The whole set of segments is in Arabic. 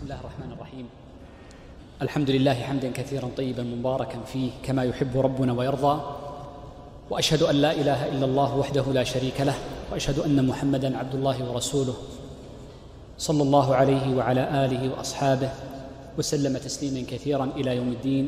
الله الرحمن الرحيم. الحمد لله حمدا كثيرا طيبا مباركا فيه كما يحب ربنا ويرضى، وأشهد أن لا إله إلا الله وحده لا شريك له، وأشهد أن محمدا عبد الله ورسوله صلى الله عليه وعلى آله وأصحابه وسلم تسليما كثيرا إلى يوم الدين.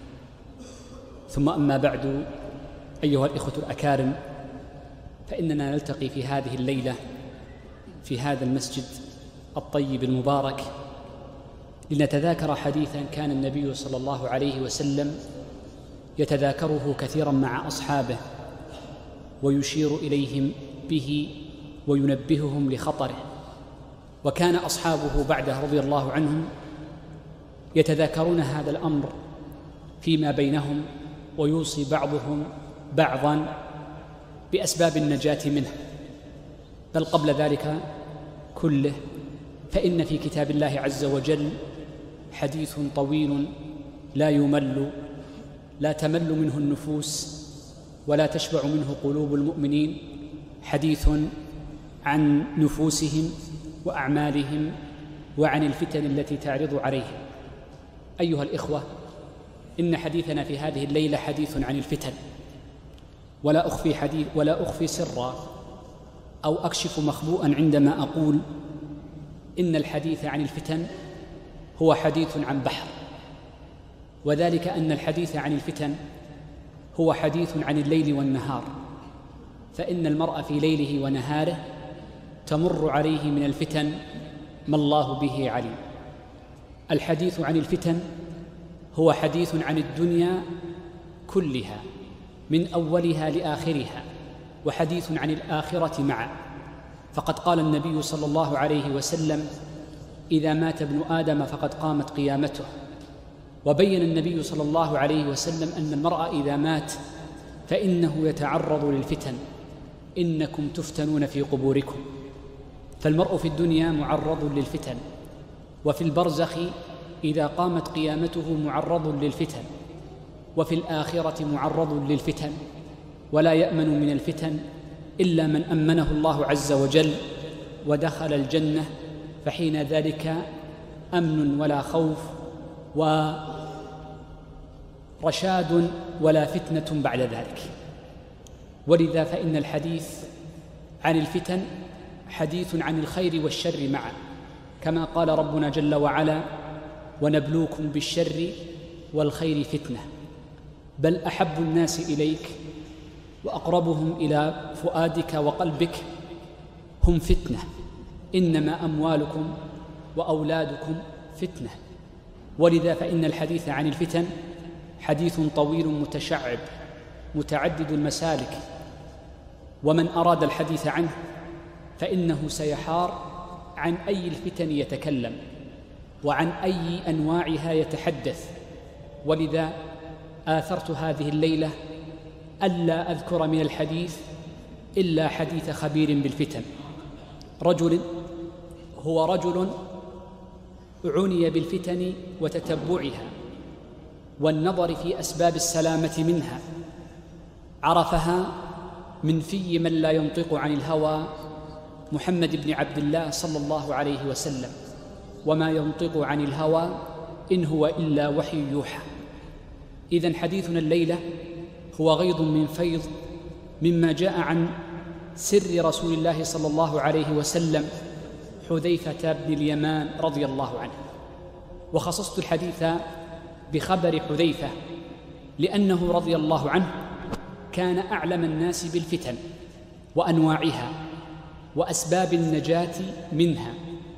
ثم أما بعد، أيها الإخوة الأكارم، فإننا نلتقي في هذه الليلة في هذا المسجد الطيب المبارك لنتذاكر حديثا كان النبي صلى الله عليه وسلم يتذاكره كثيرا مع أصحابه ويشير إليهم به وينبههم لخطره. وكان أصحابه بعده رضي الله عنهم يتذاكرون هذا الأمر فيما بينهم، ويوصي بعضهم بعضا بأسباب النجاة منه. بل قبل ذلك كله فإن في كتاب الله عز وجل حديث طويل لا يمل، لا تمل منه النفوس ولا تشبع منه قلوب المؤمنين، حديث عن نفوسهم وأعمالهم وعن الفتن التي تعرض عليهم. أيها الإخوة، إن حديثنا في هذه الليلة حديث عن الفتن، ولا أخفي سرا أو أكشف مخبوءا عندما أقول إن الحديث عن الفتن هو حديث عن بحر، وذلك أن الحديث عن الفتن هو حديث عن الليل والنهار، فإن المرء في ليله ونهاره تمر عليه من الفتن ما الله به عليم. الحديث عن الفتن هو حديث عن الدنيا كلها من أولها لآخرها، وحديث عن الآخرة معا. فقد قال النبي صلى الله عليه وسلم: إذا مات ابن آدم فقد قامت قيامته. وبين النبي صلى الله عليه وسلم أن المرء إذا مات فإنه يتعرض للفتن، إنكم تفتنون في قبوركم. فالمرء في الدنيا معرض للفتن، وفي البرزخ إذا قامت قيامته معرض للفتن، وفي الآخرة معرض للفتن، ولا يأمن من الفتن إلا من أمنه الله عز وجل ودخل الجنة، فحين ذلك أمن ولا خوف ورشاد ولا فتنة بعد ذلك. ولذا فإن الحديث عن الفتن حديث عن الخير والشر معا، كما قال ربنا جل وعلا: ونبلوكم بالشر والخير فتنة. بل أحب الناس إليك وأقربهم إلى فؤادك وقلبك هم فتنة، إنما أموالكم وأولادكم فتنة. ولذا فإن الحديث عن الفتن حديث طويل متشعب متعدد المسالك، ومن أراد الحديث عنه فإنه سيحار عن أي الفتن يتكلم وعن أي أنواعها يتحدث. ولذا آثرت هذه الليلة ألا أذكر من الحديث إلا حديث خبير بالفتن، هو رجل عني بالفتن وتتبعها والنظر في أسباب السلامة منها، عرفها من في من لا ينطق عن الهوى محمد بن عبد الله صلى الله عليه وسلم: وما ينطق عن الهوى إن هو إلا وحي يوحى. إذن حديثنا الليلة هو غيض من فيض مما جاء عن سر رسول الله صلى الله عليه وسلم حذيفة بن اليمان رضي الله عنه. وخصصت الحديث بخبر حذيفة لأنه رضي الله عنه كان أعلم الناس بالفتن وأنواعها وأسباب النجاة منها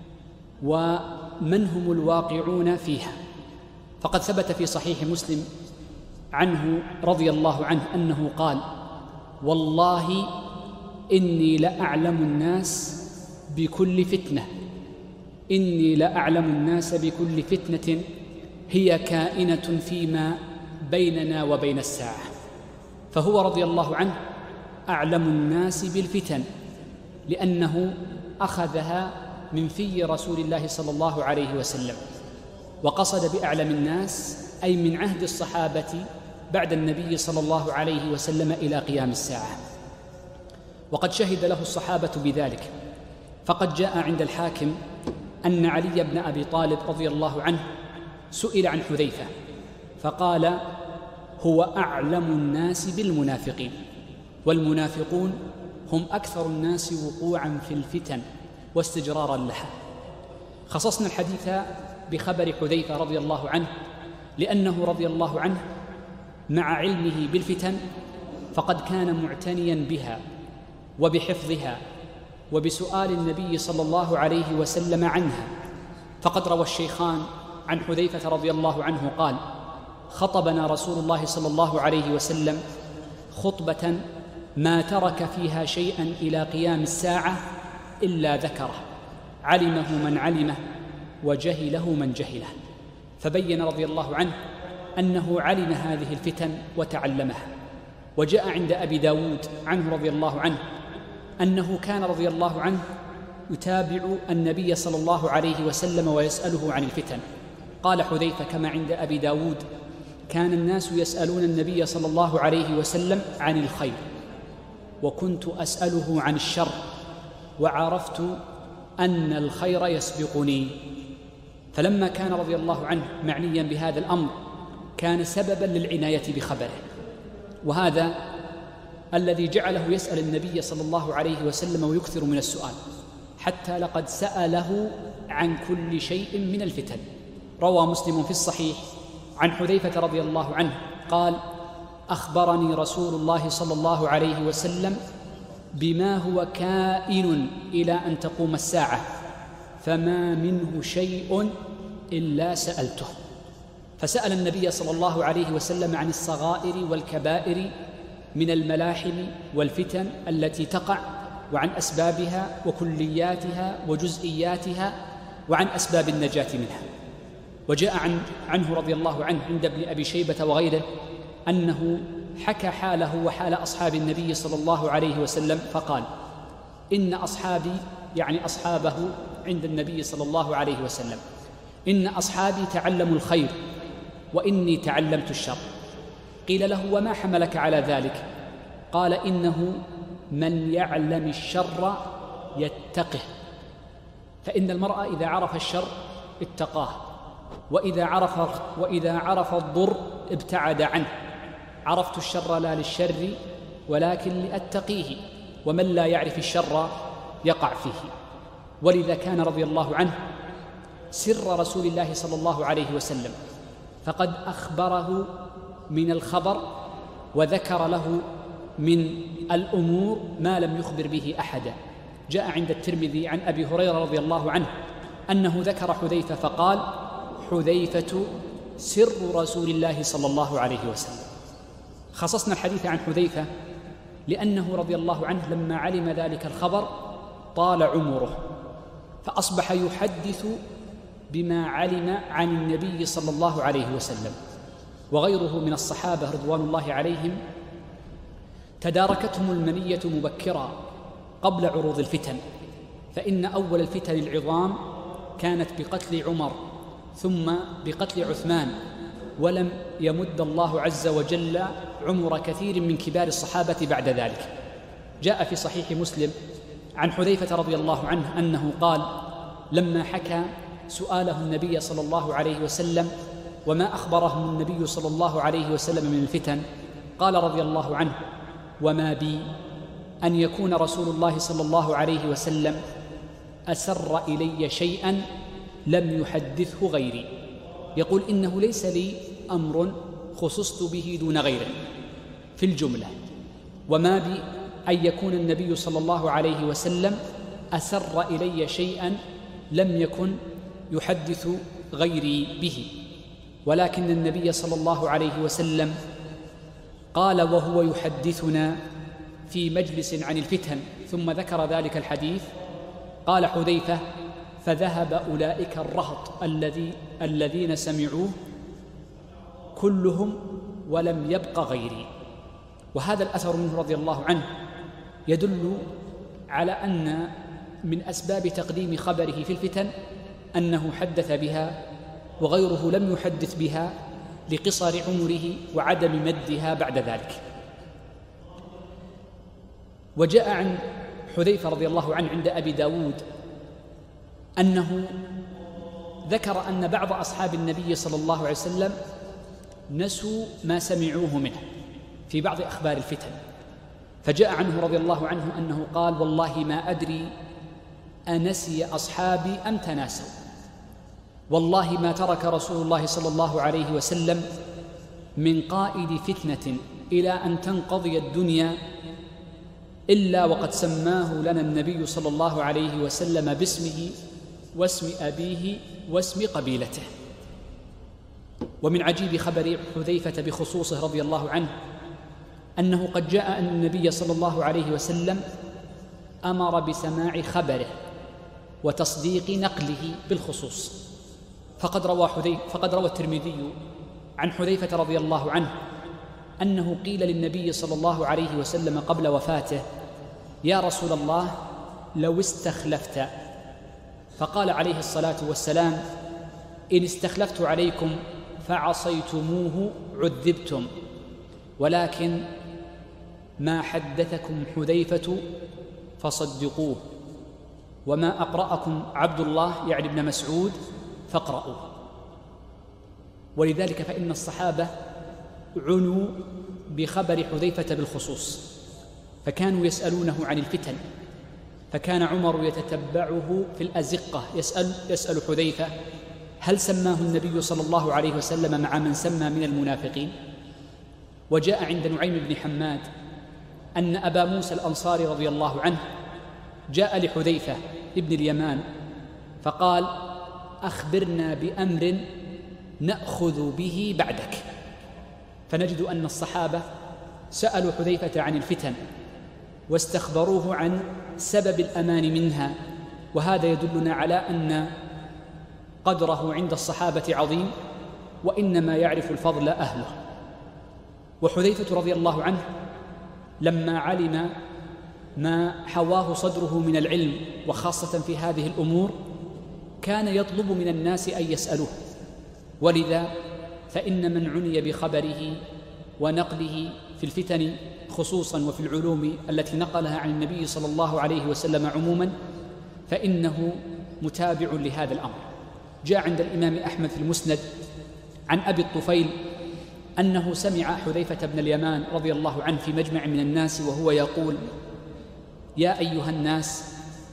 ومن هم الواقعون فيها. فقد ثبت في صحيح مسلم عنه رضي الله عنه أنه قال: والله إني لأعلم الناس بكل فتنة، إني لأعلم الناس بكل فتنة هي كائنة فيما بيننا وبين الساعة. فهو رضي الله عنه أعلم الناس بالفتن لأنه أخذها من في رسول الله صلى الله عليه وسلم. وقصد بأعلم الناس أي من عهد الصحابة بعد النبي صلى الله عليه وسلم إلى قيام الساعة. وقد شهد له الصحابة بذلك، فقد جاء عند الحاكم أن علي بن أبي طالب رضي الله عنه سئل عن حذيفة فقال: هو أعلم الناس بالمنافقين، والمنافقون هم أكثر الناس وقوعا في الفتن واستجرارا لها. خصصنا الحديث بخبر حذيفة رضي الله عنه لأنه رضي الله عنه مع علمه بالفتن فقد كان معتنيا بها وبحفظها وبسؤال النبي صلى الله عليه وسلم عنها. فقد روى الشيخان عن حذيفة رضي الله عنه قال: خطبنا رسول الله صلى الله عليه وسلم خطبة ما ترك فيها شيئا إلى قيام الساعة إلا ذكره، علمه من علمه وجهله من جهله. فبين رضي الله عنه أنه علم هذه الفتن وتعلمها. وجاء عند أبي داود عنه رضي الله عنه أنه كان رضي الله عنه يتابع النبي صلى الله عليه وسلم ويسأله عن الفتن. قال حذيفة كما عند أبي داود: كان الناس يسألون النبي صلى الله عليه وسلم عن الخير، وكنت أسأله عن الشر، وعرفت أن الخير يسبقني. فلما كان رضي الله عنه معنيا بهذا الأمر كان سببا للعناية بخبره، وهذا الذي جعله يسأل النبي صلى الله عليه وسلم ويكثر من السؤال، حتى لقد سأله عن كل شيء من الفتن. روى مسلم في الصحيح عن حذيفة رضي الله عنه قال: أخبرني رسول الله صلى الله عليه وسلم بما هو كائن إلى أن تقوم الساعة، فما منه شيء إلا سألته. فسأل النبي صلى الله عليه وسلم عن الصغائر والكبائر من الملاحم والفتن التي تقع، وعن أسبابها وكلياتها وجزئياتها، وعن أسباب النجاة منها. وجاء عنه رضي الله عنه عند ابن أبي شيبة وغيره أنه حكى حاله وحال أصحاب النبي صلى الله عليه وسلم فقال: إن أصحابي، يعني أصحابه عند النبي صلى الله عليه وسلم، إن أصحابي تعلموا الخير وإني تعلمت الشر. قيل له: وما حملك على ذلك؟ قال: إنه من يعلم الشر يتقه، فإن المرء إذا عرف الشر اتقاه، وإذا عرف الضر ابتعد عنه. عرفت الشر لا للشر ولكن لأتقيه، ومن لا يعرف الشر يقع فيه. ولذا كان رضي الله عنه سر رسول الله صلى الله عليه وسلم، فقد أخبره من الخبر وذكر له من الأمور ما لم يخبر به أحدا. جاء عند الترمذي عن أبي هريرة رضي الله عنه أنه ذكر حذيفة فقال: حذيفة سر رسول الله صلى الله عليه وسلم. خصصنا الحديث عن حذيفة لأنه رضي الله عنه لما علم ذلك الخبر طال عمره، فأصبح يحدث بما علم عن النبي صلى الله عليه وسلم. وغيره من الصحابة رضوان الله عليهم تداركتهم المنية مبكرا قبل عروض الفتن، فإن أول الفتن العظام كانت بقتل عمر ثم بقتل عثمان، ولم يمد الله عز وجل عمر كثير من كبار الصحابة بعد ذلك. جاء في صحيح مسلم عن حذيفة رضي الله عنه أنه قال لما حكى سؤاله النبي صلى الله عليه وسلم وما أخبرهم النبي صلى الله عليه وسلم من الفتن، قال رضي الله عنه: وما بي أن يكون رسول الله صلى الله عليه وسلم أسر إلي شيئا لم يحدثه غيري. يقول: إنه ليس لي أمر خصصت به دون غيره في الجملة، وما بي أن يكون النبي صلى الله عليه وسلم أسر إلي شيئا لم يكن يحدث غيري به، ولكن النبي صلى الله عليه وسلم قال وهو يحدثنا في مجلس عن الفتن ثم ذكر ذلك الحديث، قال حذيفة: فذهب أولئك الرهط الذين سمعوه كلهم ولم يبق غيري. وهذا الأثر منه رضي الله عنه يدل على أن من أسباب تقديم خبره في الفتن أنه حدث بها وغيره لم يحدث بها لقصر عمره وعدم مدها بعد ذلك. وجاء عن حذيفة رضي الله عنه عند أبي داود أنه ذكر أن بعض أصحاب النبي صلى الله عليه وسلم نسوا ما سمعوه منه في بعض أخبار الفتن، فجاء عنه رضي الله عنه أنه قال: والله ما أدري أنسي أصحابي أم تناسوا، والله ما ترك رسول الله صلى الله عليه وسلم من قائد فتنة إلى أن تنقضي الدنيا إلا وقد سماه لنا النبي صلى الله عليه وسلم باسمه واسم أبيه واسم قبيلته. ومن عجيب خبر حذيفة بخصوصه رضي الله عنه أنه قد جاء أن النبي صلى الله عليه وسلم أمر بسماع خبره وتصديق نقله بالخصوص، فقد روى الترمذي عن حذيفة رضي الله عنه أنه قيل للنبي صلى الله عليه وسلم قبل وفاته: يا رسول الله لو استخلفت، فقال عليه الصلاة والسلام: إن استخلفت عليكم فعصيتموه عذبتم، ولكن ما حدثكم حذيفة فصدقوه، وما أقرأكم عبد الله يعني ابن مسعود فاقرأوه. ولذلك فإن الصحابة عنوا بخبر حذيفة بالخصوص، فكانوا يسألونه عن الفتن، فكان عمر يتتبعه في الأزقة يسأل حذيفة: هل سماه النبي صلى الله عليه وسلم مع من سمى من المنافقين؟ وجاء عند نعيم بن حماد أن أبا موسى الأنصاري رضي الله عنه جاء لحذيفة ابن اليمان فقال: أخبرنا بأمر نأخذ به بعدك. فنجد أن الصحابة سألوا حذيفة عن الفتن واستخبروه عن سبب الأمان منها، وهذا يدلنا على أن قدره عند الصحابة عظيم، وإنما يعرف الفضل أهله. وحذيفة رضي الله عنه لما علم ما حواه صدره من العلم وخاصة في هذه الأمور كان يطلب من الناس أن يسألوه، ولذا فإن من عني بخبره ونقله في الفتن خصوصا وفي العلوم التي نقلها عن النبي صلى الله عليه وسلم عموما فإنه متابع لهذا الأمر. جاء عند الإمام أحمد في المسند عن أبي الطفيل أنه سمع حذيفة بن اليمان رضي الله عنه في مجمع من الناس وهو يقول: يا أيها الناس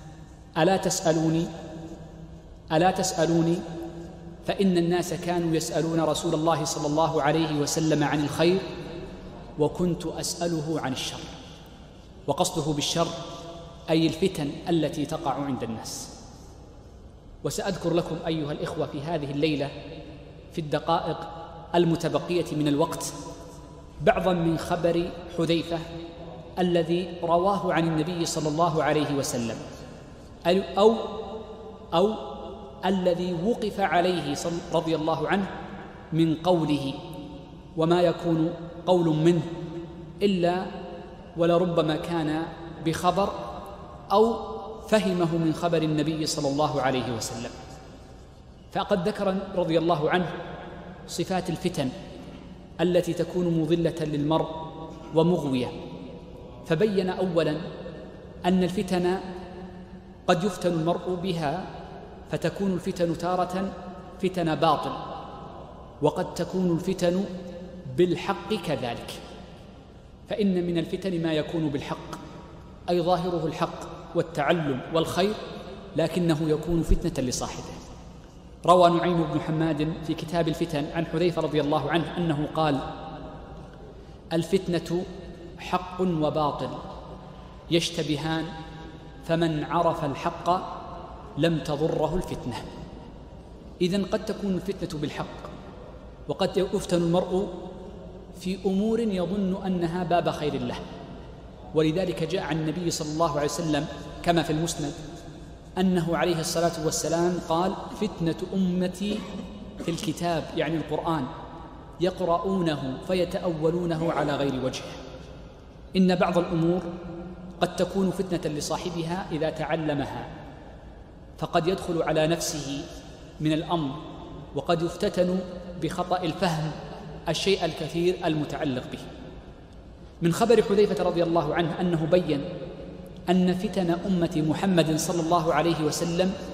ألا تسألوني فإن الناس كانوا يسألون رسول الله صلى الله عليه وسلم عن الخير وكنت أسأله عن الشر. وقصده بالشر أي الفتن التي تقع عند الناس. وسأذكر لكم أيها الإخوة في هذه الليلة في الدقائق المتبقية من الوقت بعضا من خبر حذيفة الذي رواه عن النبي صلى الله عليه وسلم أو الذي وقف عليه رضي الله عنه من قوله، وما يكون قول منه إلا ولربما كان بخبر أو فهمه من خبر النبي صلى الله عليه وسلم. فقد ذكر رضي الله عنه صفات الفتن التي تكون مضلة للمرء ومغوية، فبين أولا أن الفتن قد يفتن المرء بها، فتكون الفتن تارة فتن باطل، وقد تكون الفتن بالحق كذلك. فإن من الفتن ما يكون بالحق أي ظاهره الحق والتعلم والخير، لكنه يكون فتنة لصاحبه. روى نعيم بن حماد في كتاب الفتن عن حذيفة رضي الله عنه أنه قال: الفتنة حق وباطل يشتبهان، فمن عرف الحق لم تضره الفتنة. إذن قد تكون الفتنة بالحق، وقد يفتن المرء في أمور يظن أنها باب خير له. ولذلك جاء عن النبي صلى الله عليه وسلم كما في المسند أنه عليه الصلاة والسلام قال: فتنة أمتي في الكتاب يعني القرآن يقرؤونه فيتأولونه على غير وجهه. إن بعض الأمور قد تكون فتنة لصاحبها إذا تعلمها، فقد يدخل على نفسه من الأمر، وقد يفتتن بخطأ الفهم الشيء الكثير المتعلق به. من خبر حذيفة رضي الله عنه أنه بين أن فتن أمة محمد صلى الله عليه وسلم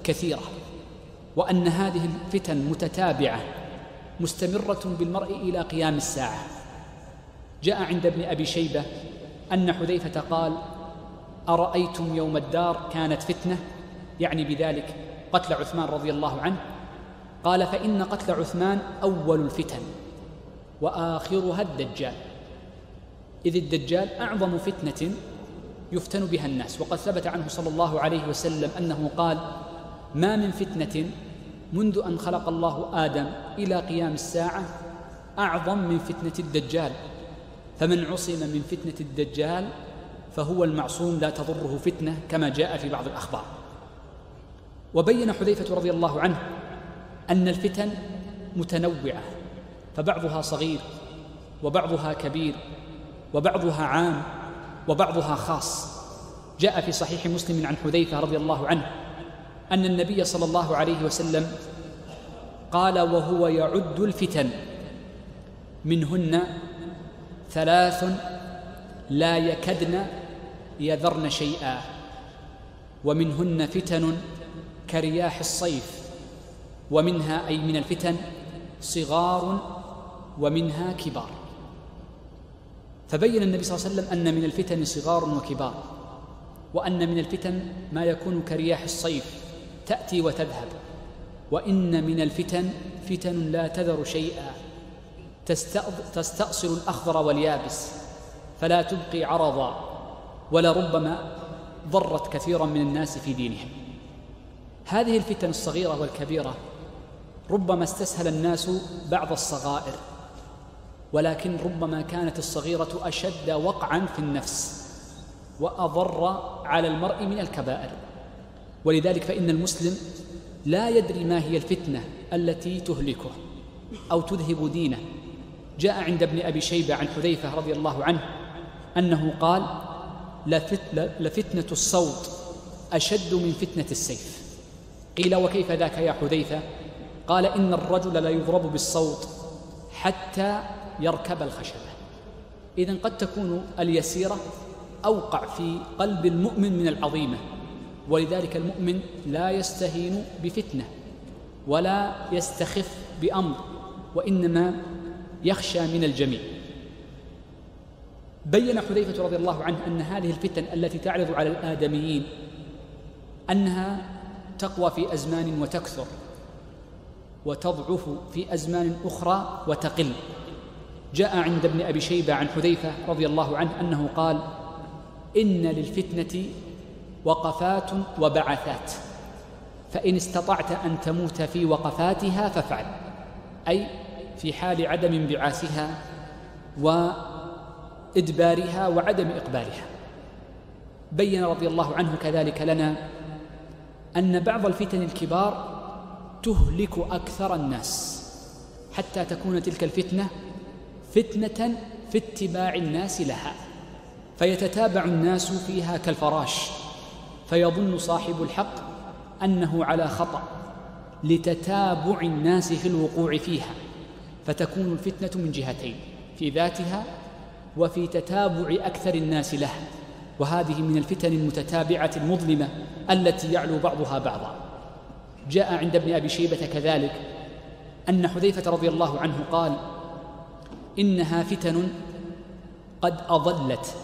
كثيرة، وأن هذه الفتن متتابعة مستمرة بالمرء إلى قيام الساعة. جاء عند ابن أبي شيبة أن حذيفة قال: أرأيتم يوم الدار كانت فتنة، يعني بذلك قتل عثمان رضي الله عنه. قال: فإن قتل عثمان أول الفتن وآخرها الدجال، إذ الدجال أعظم فتنة يفتن بها الناس. وقد ثبت عنه صلى الله عليه وسلم أنه قال: ما من فتنة منذ أن خلق الله آدم إلى قيام الساعة أعظم من فتنة الدجال، فمن عصم من فتنة الدجال فهو المعصوم لا تضره فتنة، كما جاء في بعض الأخبار. وبين حذيفة رضي الله عنه أن الفتن متنوعة، فبعضها صغير وبعضها كبير وبعضها عام وبعضها خاص. جاء في صحيح مسلم عن حذيفة رضي الله عنه أن النبي صلى الله عليه وسلم قال وهو يعد الفتن: منهن 3 لا يكدن يذرن شيئا، ومنهن فتن كرياح الصيف، ومنها أي من الفتن صغار ومنها كبار. فبين النبي صلى الله عليه وسلم أن من الفتن صغار وكبار، وأن من الفتن ما يكون كرياح الصيف تأتي وتذهب، وإن من الفتن فتن لا تذر شيئا تستأصل الأخضر واليابس فلا تبقي عرضا، ولربما ضرت كثيرا من الناس في دينهم. هذه الفتن الصغيرة والكبيرة ربما استسهل الناس بعض الصغائر، ولكن ربما كانت الصغيرة أشد وقعا في النفس وأضر على المرء من الكبائر. ولذلك فإن المسلم لا يدري ما هي الفتنة التي تهلكه أو تذهب دينه. جاء عند ابن أبي شيبة عن حذيفة رضي الله عنه أنه قال: لفتنة الصوت أشد من فتنة السيف. قيل: وكيف ذاك يا حذيفة؟ قال: إن الرجل لا يضرب بالصوت حتى يركب الخشبة. إذن قد تكون اليسيرة أوقع في قلب المؤمن من العظيمة، ولذلك المؤمن لا يستهين بفتنة ولا يستخف بأمر، وإنما يخشى من الجميع. بين حذيفة رضي الله عنه أن هذه الفتن التي تعرض على الآدميين أنها تقوى في أزمان وتكثر، وتضعف في أزمان أخرى وتقل. جاء عند ابن أبي شيبة عن حذيفة رضي الله عنه أنه قال: إن للفتنة وقفات وبعثات، فإن استطعت أن تموت في وقفاتها فافعل، أي في حال عدم انبعاثها وإدبارها وعدم إقبالها. بين رضي الله عنه كذلك لنا أن بعض الفتن الكبار تهلك أكثر الناس، حتى تكون تلك الفتنة فتنة في اتباع الناس لها، فيتتابع الناس فيها كالفراش، فيظن صاحب الحق أنه على خطأ لتتابع الناس في الوقوع فيها، فتكون الفتنة من جهتين: في ذاتها وفي تتابع أكثر الناس لها. وهذه من الفتن المتتابعة المظلمة التي يعلو بعضها بعضا. جاء عند ابن أبي شيبة كذلك أن حذيفة رضي الله عنه قال: إنها فتن قد أضلت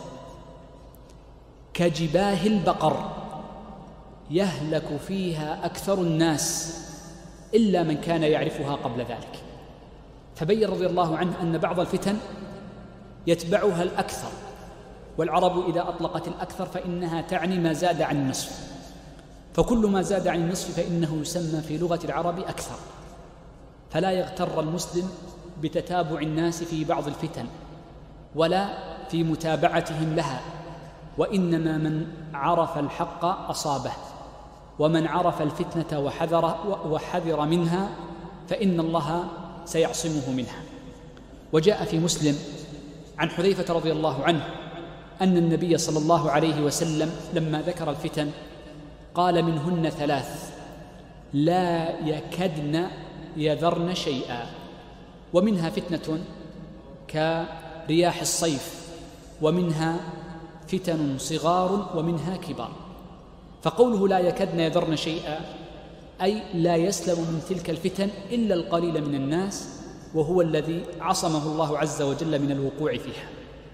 كجباه البقر يهلك فيها أكثر الناس إلا من كان يعرفها قبل ذلك. فبين رضي الله عنه أن بعض الفتن يتبعها الأكثر، والعرب إذا أطلقت الأكثر فإنها تعني ما زاد عن النصف، فكل ما زاد عن النصف فإنه يسمى في لغة العرب أكثر. فلا يغتر المسلم بتتابع الناس في بعض الفتن ولا في متابعتهم لها، وإنما من عرف الحق أصابه، ومن عرف الفتنة وحذر منها فإن الله سيعصمه منها. وجاء في مسلم عن حذيفة رضي الله عنه أن النبي صلى الله عليه وسلم لما ذكر الفتن قال: منهن 3 لا يكدن يذرن شيئا، ومنها فتنة كرياح الصيف، ومنها فتن صغار ومنها كبار. فقوله لا يكدن يذرن شيئا أي لا يسلم من تلك الفتن إلا القليل من الناس، وهو الذي عصمه الله عز وجل من الوقوع فيها.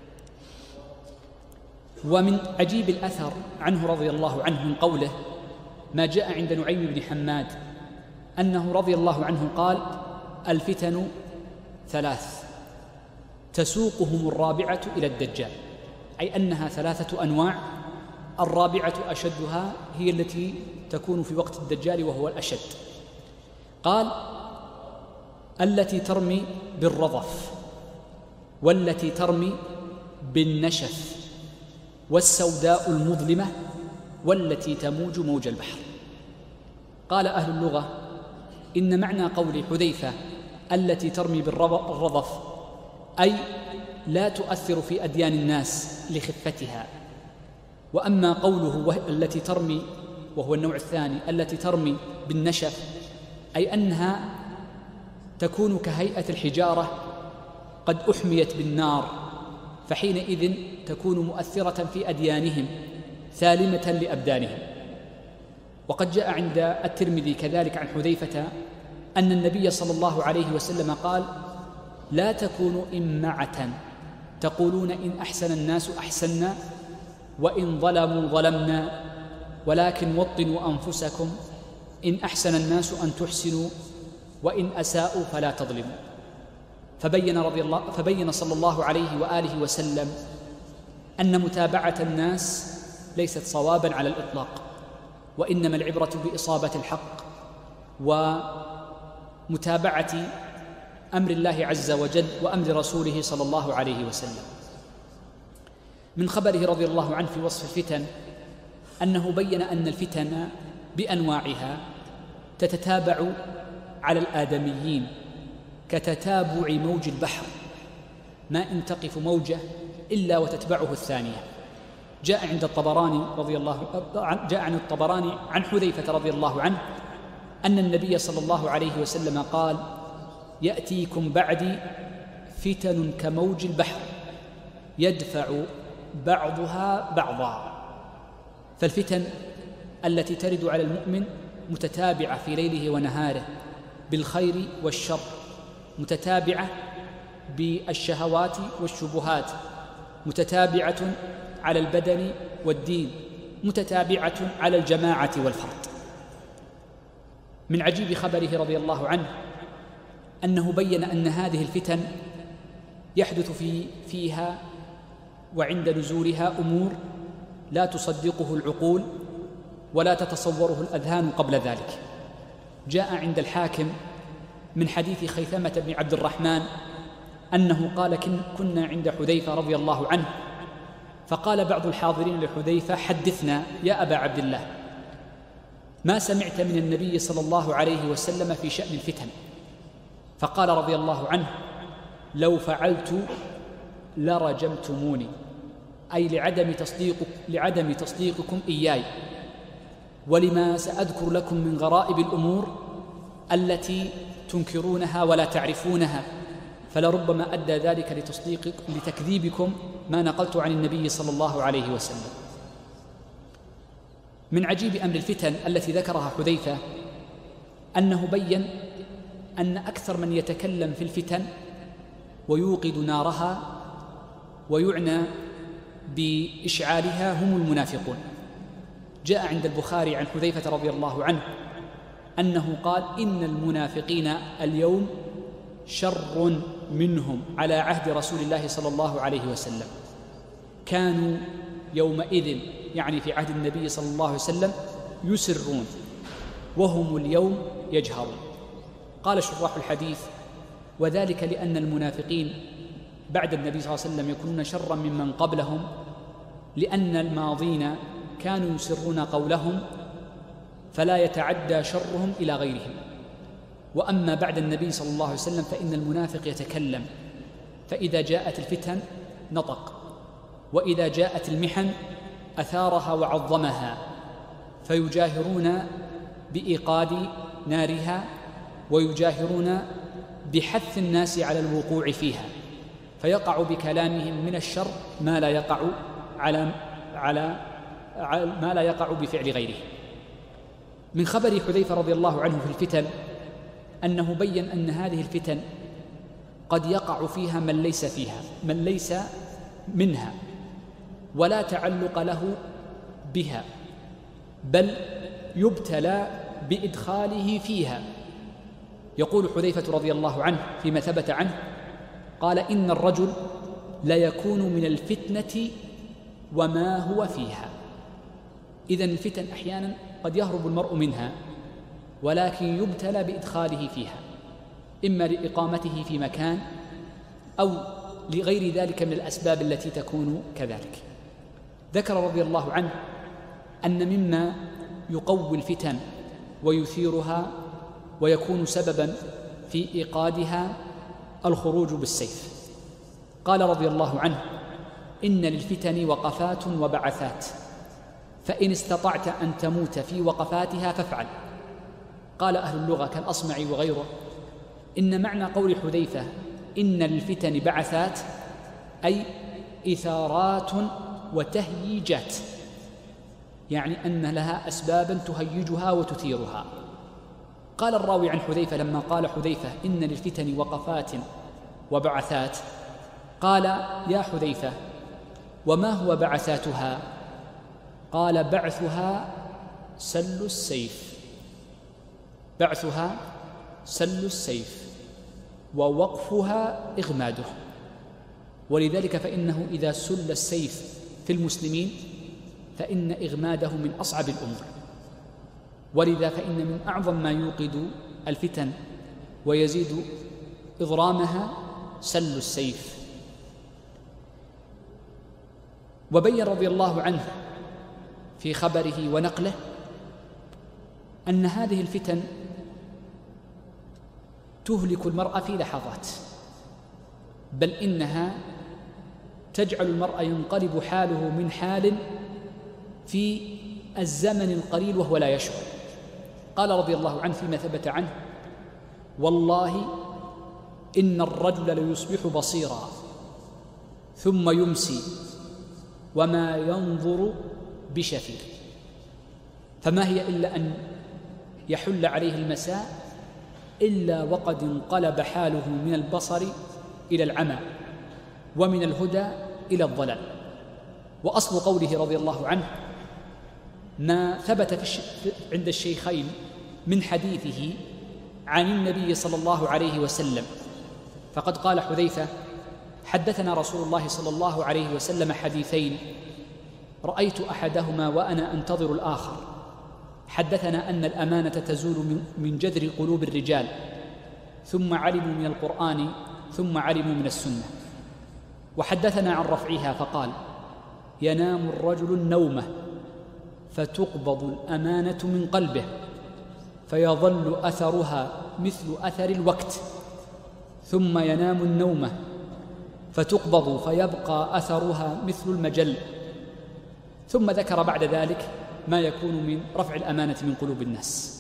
ومن عجيب الأثر عنه رضي الله عنه من قوله ما جاء عند نعيم بن حماد أنه رضي الله عنه قال: الفتن ثلاث تسوقهم الرابعة إلى الدجال، أي أنها ثلاثة أنواع، الرابعة أشدها هي التي تكون في وقت الدجال وهو الأشد. قال: التي ترمي بالرضف، والتي ترمي بالنشف، والسوداء المظلمة، والتي تموج موج البحر. قال أهل اللغة: إن معنى قول حذيفة التي ترمي بالرضف أي لا تؤثر في أديان الناس لخفتها. وأما قوله التي ترمي، وهو النوع الثاني، التي ترمي بالنشف، أي أنها تكون كهيئة الحجارة قد أحميت بالنار، فحينئذ تكون مؤثرة في أديانهم ثالمة لأبدانهم. وقد جاء عند الترمذي كذلك عن حذيفة أن النبي صلى الله عليه وسلم قال: لا تكونوا إمعة تقولون إن أحسن الناس أحسنا وإن ظلموا ظلمنا، ولكن وطنوا أنفسكم إن أحسن الناس أن تحسنوا وإن أساءوا فلا تظلموا. فبين صلى الله عليه وآله وسلم أن متابعة الناس ليست صوابا على الإطلاق، وإنما العبرة بإصابة الحق ومتابعة أمر الله عز وجل وأمر رسوله صلى الله عليه وسلم. من خبره رضي الله عنه في وصف الفتن أنه بين أن الفتن بأنواعها تتتابع على الآدميين كتتابع موج البحر، ما إن تقف موجة إلا وتتبعه الثانية. جاء عن الطبراني عن حذيفة رضي الله عنه أن النبي صلى الله عليه وسلم قال: يأتيكم بعدي فتن كموج البحر يدفع بعضها بعضا. فالفتن التي ترد على المؤمن متتابعة في ليله ونهاره بالخير والشر، متتابعة بالشهوات والشبهات، متتابعة على البدن والدين، متتابعة على الجماعة والفرد. من عجيب خبره رضي الله عنه أنه بين أن هذه الفتن يحدث فيها وعند نزولها أمور لا تصدقه العقول ولا تتصوره الأذهان قبل ذلك. جاء عند الحاكم من حديث خيثمة بن عبد الرحمن أنه قال: كنا عند حذيفة رضي الله عنه، فقال بعض الحاضرين لحذيفة: حدثنا يا أبا عبد الله، ما سمعت من النبي صلى الله عليه وسلم في شأن الفتن؟ فقال رضي الله عنه: لو فعلت لرجمتموني، أي لعدم تصديقكم إياي، ولما سأذكر لكم من غرائب الأمور التي تنكرونها ولا تعرفونها، فلربما أدى ذلك لتكذيبكم ما نقلت عن النبي صلى الله عليه وسلم. من عجيب أمر الفتن التي ذكرها حذيفة أنه بين أن أكثر من يتكلم في الفتن ويوقد نارها ويعنى بإشعالها هم المنافقون. جاء عند البخاري عن حذيفة رضي الله عنه أنه قال: إن المنافقين اليوم شر منهم على عهد رسول الله صلى الله عليه وسلم، كانوا يومئذ، يعني في عهد النبي صلى الله عليه وسلم، يسرون وهم اليوم يجهرون. قال شراح الحديث: وذلك لأن المنافقين بعد النبي صلى الله عليه وسلم يكونون شرا ممن قبلهم، لأن الماضين كانوا يسرون قولهم فلا يتعدى شرهم إلى غيرهم، وأما بعد النبي صلى الله عليه وسلم فإن المنافق يتكلم، فإذا جاءت الفتن نطق، وإذا جاءت المحن أثارها وعظمها، فيجاهرون بإيقاد نارها ويجاهرون بحث الناس على الوقوع فيها، فيقع بكلامهم من الشر ما لا يقع بفعل غيره. من خبر حذيفة رضي الله عنه في الفتن أنه بيّن أن هذه الفتن قد يقع فيها من ليس منها ولا تعلق له بها، بل يبتلى بإدخاله فيها. يقول حذيفة رضي الله عنه فيما ثبت عنه قال: إن الرجل ليكون من الفتنة وما هو فيها. إذن الفتن أحيانا قد يهرب المرء منها، ولكن يبتلى بإدخاله فيها، إما لإقامته في مكان أو لغير ذلك من الأسباب التي تكون كذلك. ذكر رضي الله عنه أن مما يقوي الفتن ويثيرها ويكون سببا في إيقادها الخروج بالسيف. قال رضي الله عنه: إن للفتن وقفات وبعثات، فإن استطعت أن تموت في وقفاتها فافعل. قال أهل اللغة كالأصمعي وغيره: إن معنى قول حذيفة إن للفتن بعثات أي إثارات وتهييجات، يعني أن لها أسبابا تهيجها وتثيرها. قال الراوي عن حذيفة لما قال حذيفة إن للفتن وقفات وبعثات، قال: يا حذيفة وما هو بعثاتها؟ قال: بعثها سل السيف، بعثها سل السيف، ووقفها إغماده. ولذلك فإنه إذا سل السيف في المسلمين فإن إغماده من أصعب الأمور، ولذا فإن من أعظم ما يوقد الفتن ويزيد إضرامها سل السيف. وبين رضي الله عنه في خبره ونقله أن هذه الفتن تهلك المرء في لحظات، بل إنها تجعل المرء ينقلب حاله من حال في الزمن القليل وهو لا يشعر. قال رضي الله عنه فيما ثبت عنه: والله إن الرجل ليصبح بصيرا ثم يمسي وما ينظر بشفير، فما هي إلا أن يحل عليه المساء إلا وقد انقلب حاله من البصر إلى العمى ومن الهدى إلى الضلال. وأصل قوله رضي الله عنه ما ثبت عند الشيخين من حديثه عن النبي صلى الله عليه وسلم، فقد قال حذيفة: حدثنا رسول الله صلى الله عليه وسلم حديثين رأيت أحدهما وأنا أنتظر الآخر. حدثنا أن الأمانة تزول من جذر قلوب الرجال، ثم علموا من القرآن ثم علموا من السنة. وحدثنا عن رفعها فقال: ينام الرجل النومة فتقبض الأمانة من قلبه فيظل أثرها مثل أثر الوقت، ثم ينام النومة فتقبض فيبقى أثرها مثل المجل. ثم ذكر بعد ذلك ما يكون من رفع الأمانة من قلوب الناس.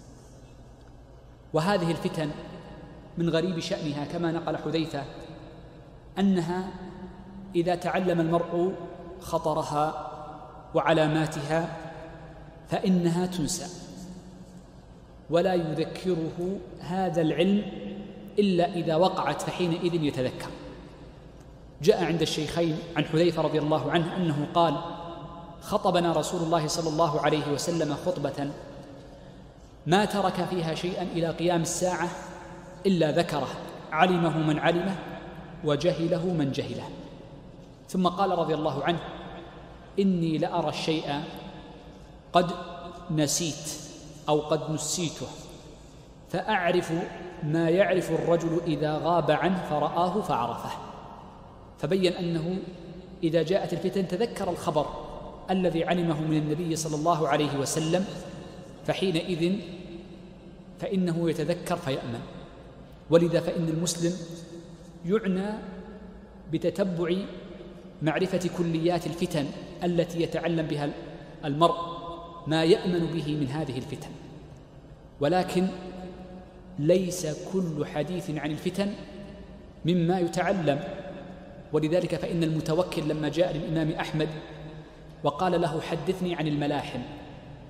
وهذه الفتن من غريب شأنها كما نقل حذيفة أنها إذا تعلم المرء خطرها وعلاماتها فإنها تنسى، ولا يذكره هذا العلم إلا إذا وقعت فحينئذ يتذكر. جاء عند الشيخين عن حذيفة رضي الله عنه أنه قال: خطبنا رسول الله صلى الله عليه وسلم خطبة ما ترك فيها شيئا إلى قيام الساعة إلا ذكره، علمه من علمه وجهله من جهله. ثم قال رضي الله عنه: إني لأرى الشيء قد نسيت أو قد نسيته، فأعرف ما يعرف الرجل إذا غاب عنه فرآه فعرفه. فبين أنه إذا جاءت الفتن تذكر الخبر الذي علمه من النبي صلى الله عليه وسلم، فحينئذ فإنه يتذكر فيأمن. ولذا فإن المسلم يعنى بتتبع معرفة كليات الفتن التي يتعلم بها المرء ما يأمن به من هذه الفتن. ولكن ليس كل حديث عن الفتن مما يتعلم. ولذلك فإن المتوكل لما جاء للإمام أحمد وقال له: حدثني عن الملاحم،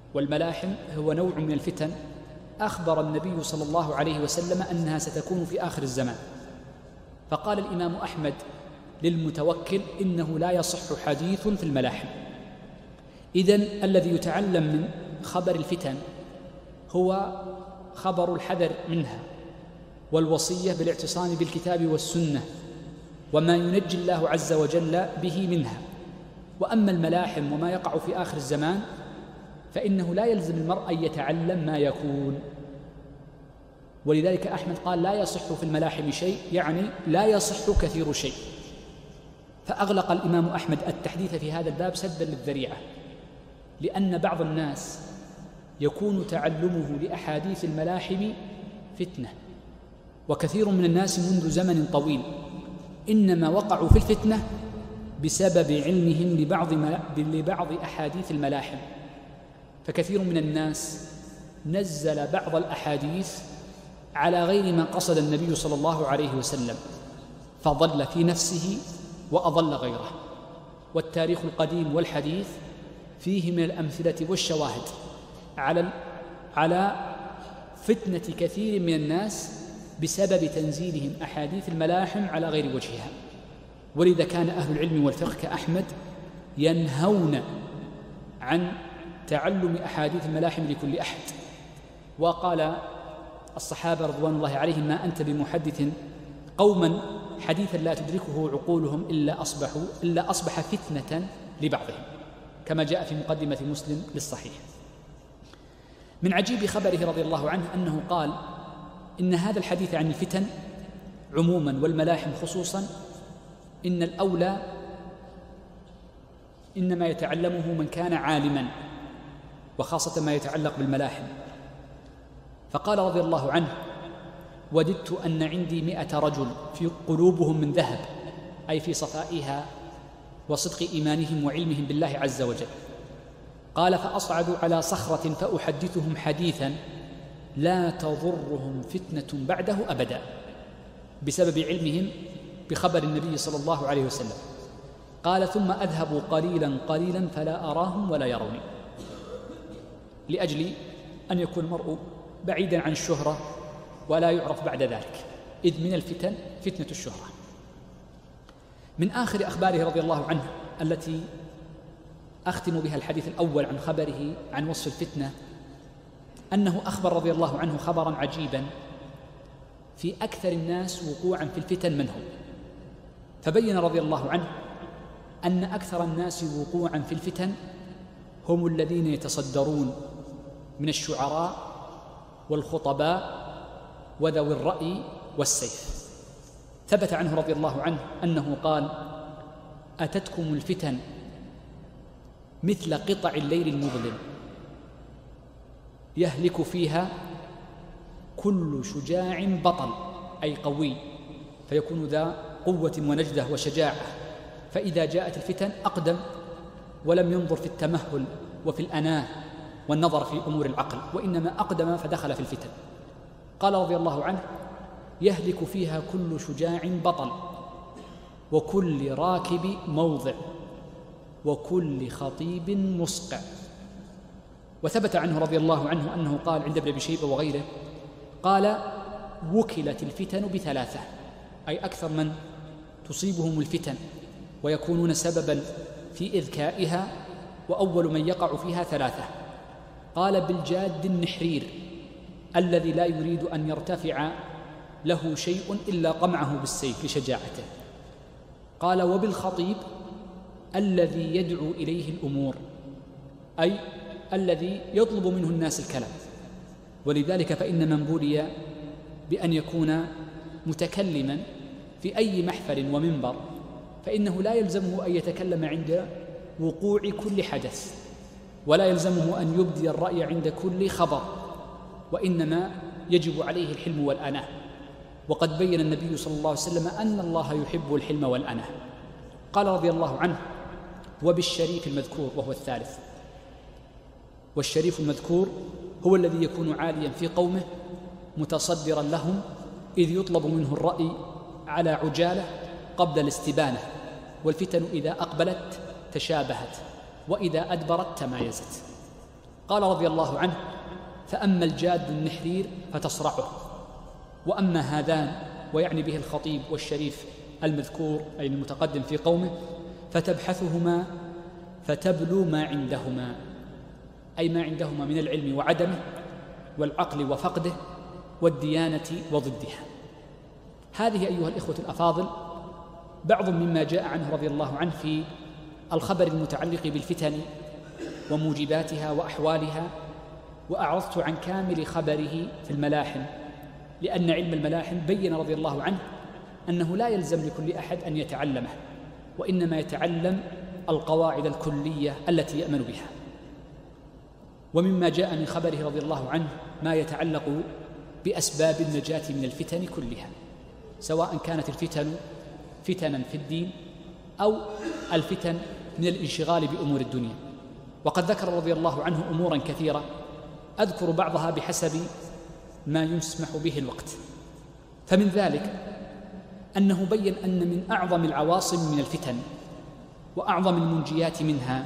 والملاحم هو نوع من الفتن أخبر النبي صلى الله عليه وسلم أنها ستكون في آخر الزمان. فقال الإمام أحمد للمتوكل: إنه لا يصح حديث في الملاحم. إذن الذي يتعلم من خبر الفتن هو خبر الحذر منها والوصية بالاعتصام بالكتاب والسنة وما ينجي الله عز وجل به منها. وأما الملاحم وما يقع في آخر الزمان فإنه لا يلزم المرء أن يتعلم ما يكون. ولذلك أحمد قال: لا يصح في الملاحم شيء، يعني لا يصح كثير شيء. فأغلق الإمام أحمد التحديث في هذا الباب سدا للذريعة، لأن بعض الناس يكون تعلمه لأحاديث الملاحم فتنة، وكثير من الناس منذ زمن طويل إنما وقعوا في الفتنة بسبب علمهم لبعض أحاديث الملاحم. فكثير من الناس نزل بعض الأحاديث على غير ما قصد النبي صلى الله عليه وسلم، فضل في نفسه وأضل غيره. والتاريخ القديم والحديث فيه من الأمثلة والشواهد على فتنة كثير من الناس بسبب تنزيلهم أحاديث الملاحم على غير وجهها. ولذا كان أهل العلم والفقه كأحمد ينهون عن تعلم أحاديث الملاحم لكل أحد. وقال الصحابة رضوان الله عليهم: ما أنت بمحدث قوما حديثا لا تدركه عقولهم إلا أصبح فتنة لبعضهم، كما جاء في مقدمة مسلم للصحيح. من عجيب خبره رضي الله عنه أنه قال: إن هذا الحديث عن الفتن عموما والملاحم خصوصا إن الأولى إنما يتعلمه من كان عالما، وخاصة ما يتعلق بالملاحم. فقال رضي الله عنه: وددت أن عندي 100 رجل في قلوبهم من ذهب، أي في صفائها وصدق إيمانهم وعلمهم بالله عز وجل. قال: فأصعد على صخرة فأحدثهم حديثا لا تضرهم فتنة بعده أبدا، بسبب علمهم بخبر النبي صلى الله عليه وسلم. قال: ثم أذهب قليلا قليلا فلا أراهم ولا يروني، لأجل أن يكون المرء بعيدا عن الشهرة ولا يعرف بعد ذلك، إذ من الفتن فتنة الشهرة. من آخر أخباره رضي الله عنه التي أختم بها الحديث الأول عن خبره عن وصف الفتنة، أنه أخبر رضي الله عنه خبرا عجيبا في أكثر الناس وقوعا في الفتن من هو. فبين رضي الله عنه أن أكثر الناس وقوعا في الفتن هم الذين يتصدرون من الشعراء والخطباء وذوي الرأي والسيف. ثبت عنه رضي الله عنه أنه قال: أتتكم الفتن مثل قطع الليل المظلم يهلك فيها كل شجاع بطل، أي قوي، فيكون ذا قوة ونجدة وشجاعة. فإذا جاءت الفتن أقدم ولم ينظر في التمهل وفي الأناة والنظر في أمور العقل، وإنما أقدم فدخل في الفتن. قال رضي الله عنه: يهلك فيها كل شجاع بطل، وكل راكب موضع، وكل خطيب مسقع. وثبت عنه رضي الله عنه أنه قال عند ابن أبي شيبة وغيره، قال: وكلت الفتن ب3، أي أكثر من تصيبهم الفتن ويكونون سببا في إذكائها، وأول من يقع فيها 3. قال: بالجاد النحرير الذي لا يريد أن يرتفع له شيء إلا قمعه بالسيف لشجاعته. قال: وبالخطيب الذي يدعو إليه الأمور، أي الذي يطلب منه الناس الكلام. ولذلك فإن من بولي بأن يكون متكلما في أي محفل ومنبر فإنه لا يلزمه أن يتكلم عند وقوع كل حدث، ولا يلزمه أن يبدي الرأي عند كل خبر، وإنما يجب عليه الحلم والأناة. وقد بين النبي صلى الله عليه وسلم أن الله يحب الحلم والأناة. قال رضي الله عنه: وبالشريف المذكور، وهو الثالث. والشريف المذكور هو الذي يكون عاليا في قومه متصدرا لهم، إذ يطلب منه الرأي على عجالة قبل الاستبانة، والفتن إذا أقبلت تشابهت، وإذا أدبرت تمايزت. قال رضي الله عنه: فأما الجاد النحرير فتصرعه، وأما هذان، ويعني به الخطيب والشريف المذكور أي المتقدم في قومه، فتبحثهما فتبلو ما عندهما، أي ما عندهما من العلم وعدمه، والعقل وفقده، والديانة وضدها. هذه أيها الإخوة الأفاضل بعض مما جاء عنه رضي الله عنه في الخبر المتعلق بالفتن وموجباتها وأحوالها، وأعرضت عن كامل خبره في الملاحم، لأن علم الملاحم بين رضي الله عنه أنه لا يلزم لكل أحد أن يتعلمه، وإنما يتعلم القواعد الكلية التي يأمن بها. ومما جاء من خبره رضي الله عنه ما يتعلق بأسباب النجاة من الفتن كلها، سواء كانت الفتن فتنا في الدين أو الفتن من الانشغال بأمور الدنيا. وقد ذكر رضي الله عنه أمورا كثيرة، أذكر بعضها بحسب ما يسمح به الوقت. فمن ذلك أنه بين أن من أعظم العواصم من الفتن وأعظم المنجيات منها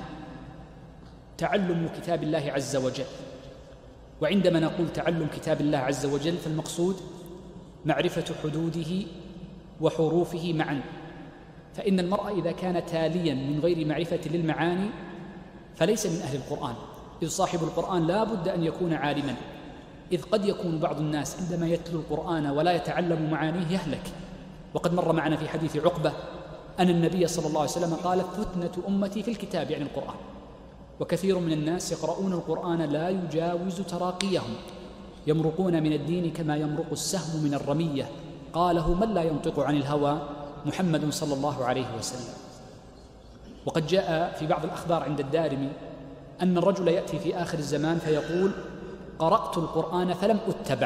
تعلم كتاب الله عز وجل. وعندما نقول تعلم كتاب الله عز وجل فالمقصود معرفة حدوده وحروفه معا، فإن المرء إذا كان تاليا من غير معرفة للمعاني فليس من أهل القرآن، إذ صاحب القرآن لا بد أن يكون عالما، إذ قد يكون بعض الناس عندما يتلو القرآن ولا يتعلم معانيه يهلك. وقد مر معنا في حديث عقبة أن النبي صلى الله عليه وسلم قال: فتنة أمتي في الكتاب، يعني القرآن. وكثير من الناس يقرؤون القرآن لا يجاوز تراقيهم، يمرقون من الدين كما يمرق السهم من الرمية، قاله من لا ينطق عن الهوى محمد صلى الله عليه وسلم. وقد جاء في بعض الأخبار عند الدارمي أن الرجل يأتي في آخر الزمان فيقول: قرأت القرآن فلم أتبع،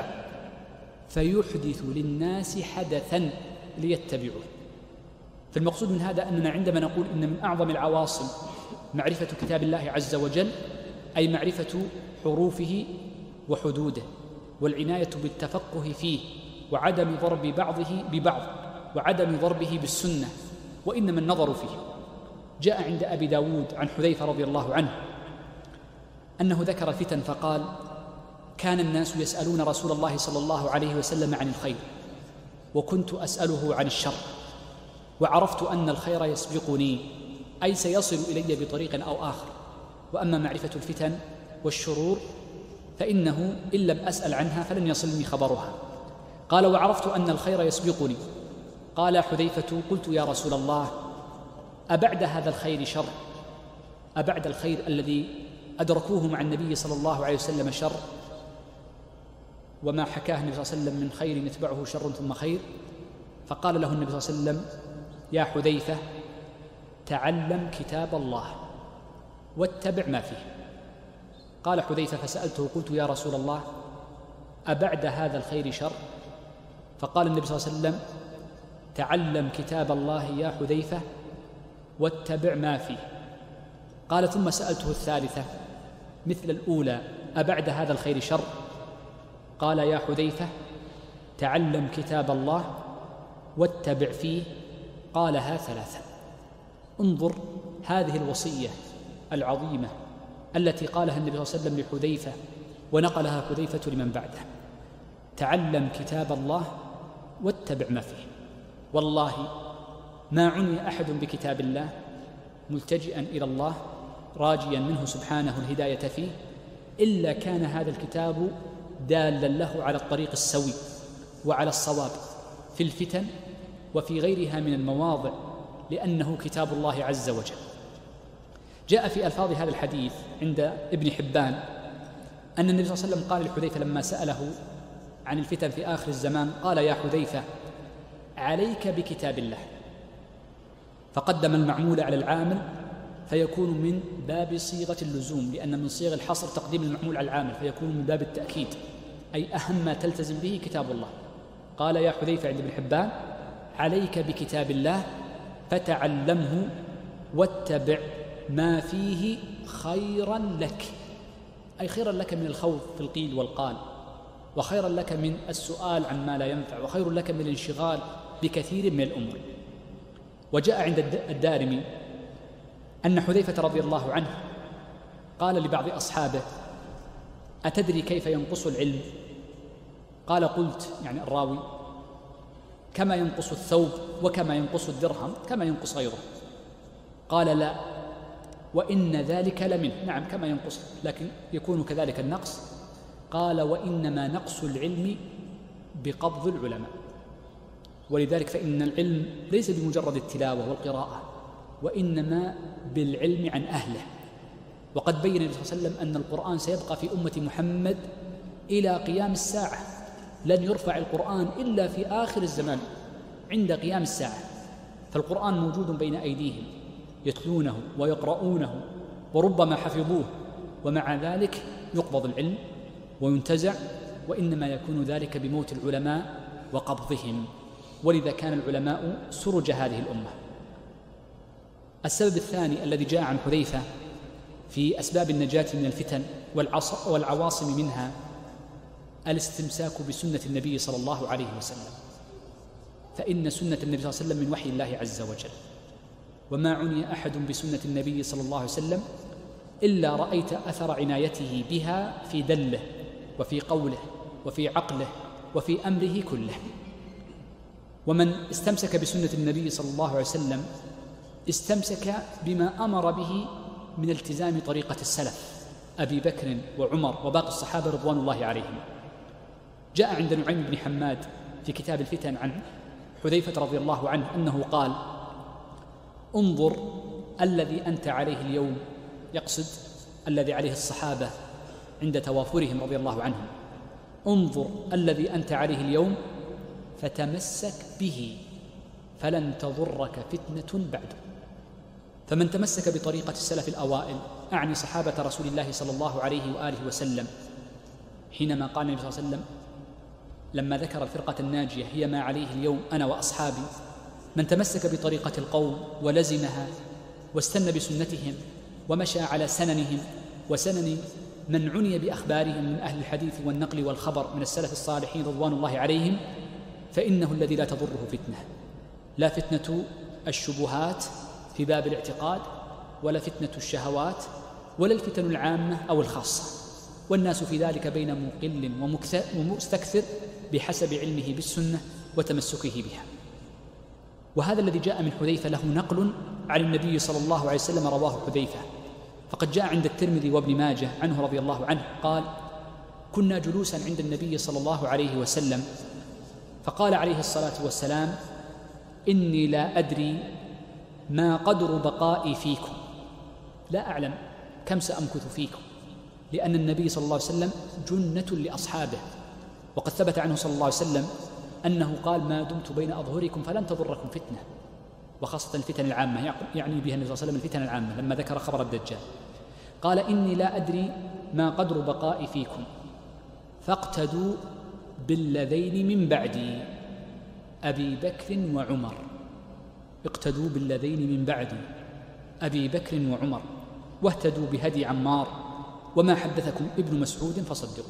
فيحدث للناس حدثا ليتبعوه. فالمقصود من هذا أننا عندما نقول إن من أعظم العواصم معرفة كتاب الله عز وجل، أي معرفة حروفه وحدوده، والعناية بالتفقه فيه، وعدم ضرب بعضه ببعض، وعدم ضربه بالسنة، وإنما النظر فيه. جاء عند أبي داود عن حذيفة رضي الله عنه أنه ذكر فتن فقال: كان الناس يسألون رسول الله صلى الله عليه وسلم عن الخير، وكنت أسأله عن الشر، وعرفت أن الخير يسبقني، أي سيصل إلي بطريق أو آخر، وأما معرفة الفتن والشرور فإنه إن لم أسأل عنها فلن يصلني خبرها. قال: وعرفت أن الخير يسبقني. قال حذيفة: قلت يا رسول الله، أبعد هذا الخير شر؟ أبعد الخير الذي أدركوه مع النبي صلى الله عليه وسلم شر، وما حكاه النبي صلى الله عليه وسلم من خير يتبعه شر ثم خير؟ فقال له النبي صلى الله عليه وسلم: يا حذيفة، تعلم كتاب الله واتبع ما فيه. قال حذيفة فسألته قلت: يا رسول الله، أبعد هذا الخير شر؟ فقال النبي صلى الله عليه وسلم: تعلم كتاب الله يا حذيفة واتبع ما فيه. قال ثم سألته الثالثة مثل الأولى: أبعد هذا الخير شر؟ قال: يا حذيفة، تعلم كتاب الله واتبع فيه. قالها ثلاثة. انظر هذه الوصية العظيمة التي قالها النبي صلى الله عليه وسلم لحذيفة ونقلها حذيفة لمن بعده: تعلم كتاب الله واتبع ما فيه. والله ما عني أحد بكتاب الله ملتجئا إلى الله راجيا منه سبحانه الهداية فيه إلا كان هذا الكتاب دالا له على الطريق السوي وعلى الصواب في الفتن وفي غيرها من المواضع، لأنه كتاب الله عز وجل. جاء في ألفاظ هذا الحديث عند ابن حبان أن النبي صلى الله عليه وسلم قال لحذيفة لما سأله عن الفتن في آخر الزمان، قال: يا حذيفة، عليك بكتاب الله. فقدم المعمول على العامل فيكون من باب صيغة اللزوم، لأن من صيغ الحصر تقديم المعمول على العامل، فيكون من باب التأكيد، أي أهم ما تلتزم به كتاب الله. قال يا حذيفة عند ابن حبان: عليك بكتاب الله فتعلمه واتبع ما فيه خيرا لك، أي خيرا لك من الخوض في القيل والقال، وخيرا لك من السؤال عن ما لا ينفع، وخير لك من الانشغال بكثير من الأمور. وجاء عند الدارمي أن حذيفة رضي الله عنه قال لبعض أصحابه: أتدري كيف ينقص العلم؟ قال قلت، يعني الراوي، كما ينقص الثوب وكما ينقص الدرهم كما ينقص غيره. قال لا، وإن ذلك لمنه. نعم كما ينقص، لكن يكون كذلك النقص. قال وإنما نقص العلم بقبض العلماء. ولذلك فإن العلم ليس بمجرد التلاوة والقراءة، وإنما بالعلم عن أهله. وقد بين النبي صلى الله عليه وسلم أن القرآن سيبقى في أمة محمد إلى قيام الساعة، لن يرفع القرآن إلا في آخر الزمان عند قيام الساعة. فالقرآن موجود بين أيديهم يتلونه ويقرؤونه وربما حفظوه، ومع ذلك يقبض العلم وينتزع، وإنما يكون ذلك بموت العلماء وقبضهم. ولذا كان العلماء سرج هذه الأمة. السبب الثاني الذي جاء عن حذيفة في أسباب النجاة من الفتن والعواصم منها الاستمساك بسنة النبي صلى الله عليه وسلم، فإن سنة النبي صلى الله عليه وسلم من وحي الله عز وجل، وما عني أحد بسنة النبي صلى الله عليه وسلم إلا رأيت أثر عنايته بها في دله وفي قوله وفي عقله وفي أمره كله. ومن استمسك بسنة النبي صلى الله عليه وسلم استمسك بما أمر به من التزام طريقة السلف أبي بكر وعمر وباقي الصحابة رضوان الله عليهم. جاء عند نعيم بن حماد في كتاب الفتن عن حذيفة رضي الله عنه أنه قال: انظر الذي أنت عليه اليوم، يقصد الذي عليه الصحابة عند توافرهم رضي الله عنهم، انظر الذي أنت عليه اليوم فتمسك به فلن تضرك فتنة بعده. فمن تمسك بطريقة السلف الأوائل، أعني صحابة رسول الله صلى الله عليه وآله وسلم، حينما قال النبي صلى الله عليه وسلم لما ذكر الفرقة الناجية هي ما عليه اليوم أنا وأصحابي، من تمسك بطريقة القوم ولزمها واستنى بسنتهم ومشى على سننهم وسنن من عني بأخبارهم من أهل الحديث والنقل والخبر من السلف الصالحين رضوان الله عليهم، فإنه الذي لا تضره فتنة، لا فتنة الشبهات في باب الاعتقاد، ولا فتنة الشهوات، ولا الفتن العامة أو الخاصة، والناس في ذلك بين مقل ومستكثر بحسب علمه بالسنة وتمسكه بها. وهذا الذي جاء من حذيفة له نقل عن النبي صلى الله عليه وسلم رواه حذيفة، فقد جاء عند الترمذي وابن ماجه عنه رضي الله عنه قال: كنا جلوسا عند النبي صلى الله عليه وسلم فقال عليه الصلاة والسلام: إني لا أدري ما قدر بقائي فيكم، لا أعلم كم سأمكث فيكم، لأن النبي صلى الله عليه وسلم جنة لأصحابه، وقد ثبت عنه صلى الله عليه وسلم أنه قال: ما دمت بين أظهركم فلن تضركم فتنة، وخاصة الفتن العامة، يعني بها النبي صلى الله عليه وسلم الفتن العامة لما ذكر خبر الدجال. قال: إني لا أدري ما قدر بقائي فيكم فاقتدوا بالذين من بعدي أبي بكر وعمر. اقتدوا بالذين من بعدي أبي بكر وعمر واهتدوا بهدي عمار، وما حدثكم ابن مسعود فصدقوا.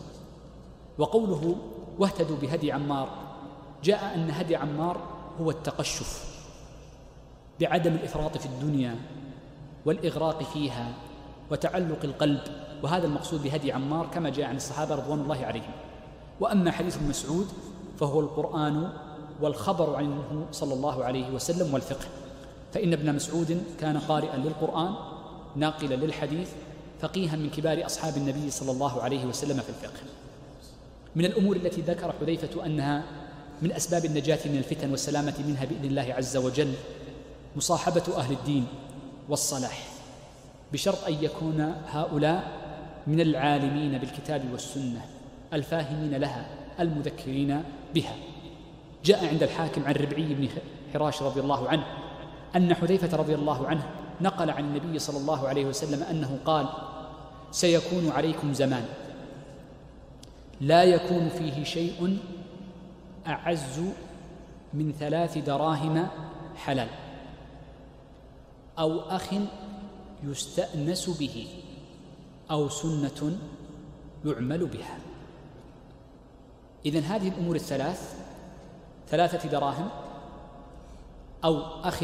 وقوله واهتدوا بهدي عمار جاء أن هدي عمار هو التقشف بعدم الإفراط في الدنيا والإغراق فيها وتعلق القلب، وهذا المقصود بهدي عمار كما جاء عن الصحابة رضوان الله عليهم. وأما حديث ابن مسعود فهو القرآن والخبر عنه صلى الله عليه وسلم والفقه، فإن ابن مسعود كان قارئا للقرآن ناقلا للحديث فقيها من كبار أصحاب النبي صلى الله عليه وسلم في الفقه. من الأمور التي ذكر حذيفة أنها من أسباب النجاة من الفتن والسلامة منها بإذن الله عز وجل مصاحبة أهل الدين والصلاح، بشرط أن يكون هؤلاء من العالمين بالكتاب والسنة الفاهمين لها المذكرين بها. جاء عند الحاكم عن ربعي بن حراش رضي الله عنه أن حذيفة رضي الله عنه نقل عن النبي صلى الله عليه وسلم أنه قال: سيكون عليكم زمان لا يكون فيه شيء أعز من 3 دراهم حلال أو أخ يستأنس به أو سنة يعمل بها. إذن هذه الأمور الثلاث، 3 دراهم أو أخ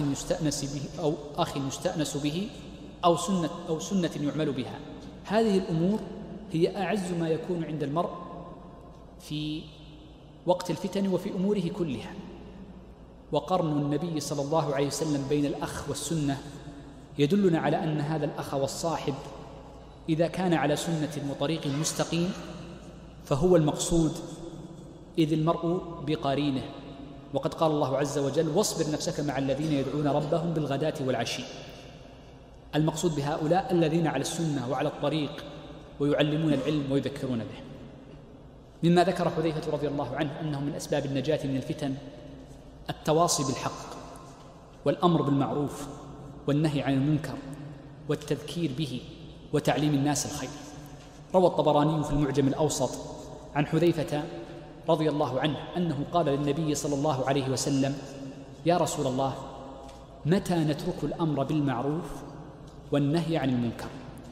يستأنس به أو سنة يعمل بها، هذه الأمور هي أعز ما يكون عند المرء في وقت الفتن وفي أموره كلها. وقرن النبي صلى الله عليه وسلم بين الأخ والسنة يدلنا على أن هذا الأخ والصاحب إذا كان على سنة وطريق مستقيم فهو المقصود، إذ المرء بقرينه. وقد قال الله عز وجل: واصبر نفسك مع الذين يدعون ربهم بالغداة والعشي. المقصود بهؤلاء الذين على السنة وعلى الطريق ويعلمون العلم ويذكرون به. مما ذكر حذيفة رضي الله عنه أنه من أسباب النجاة من الفتن التواصي بالحق والأمر بالمعروف والنهي عن المنكر والتذكير به وتعليم الناس الخير. روى الطبراني في المعجم الأوسط عن حذيفة رضي الله عنه أنه قال للنبي صلى الله عليه وسلم: يا رسول الله، متى نترك الأمر بالمعروف والنهي عن المنكر،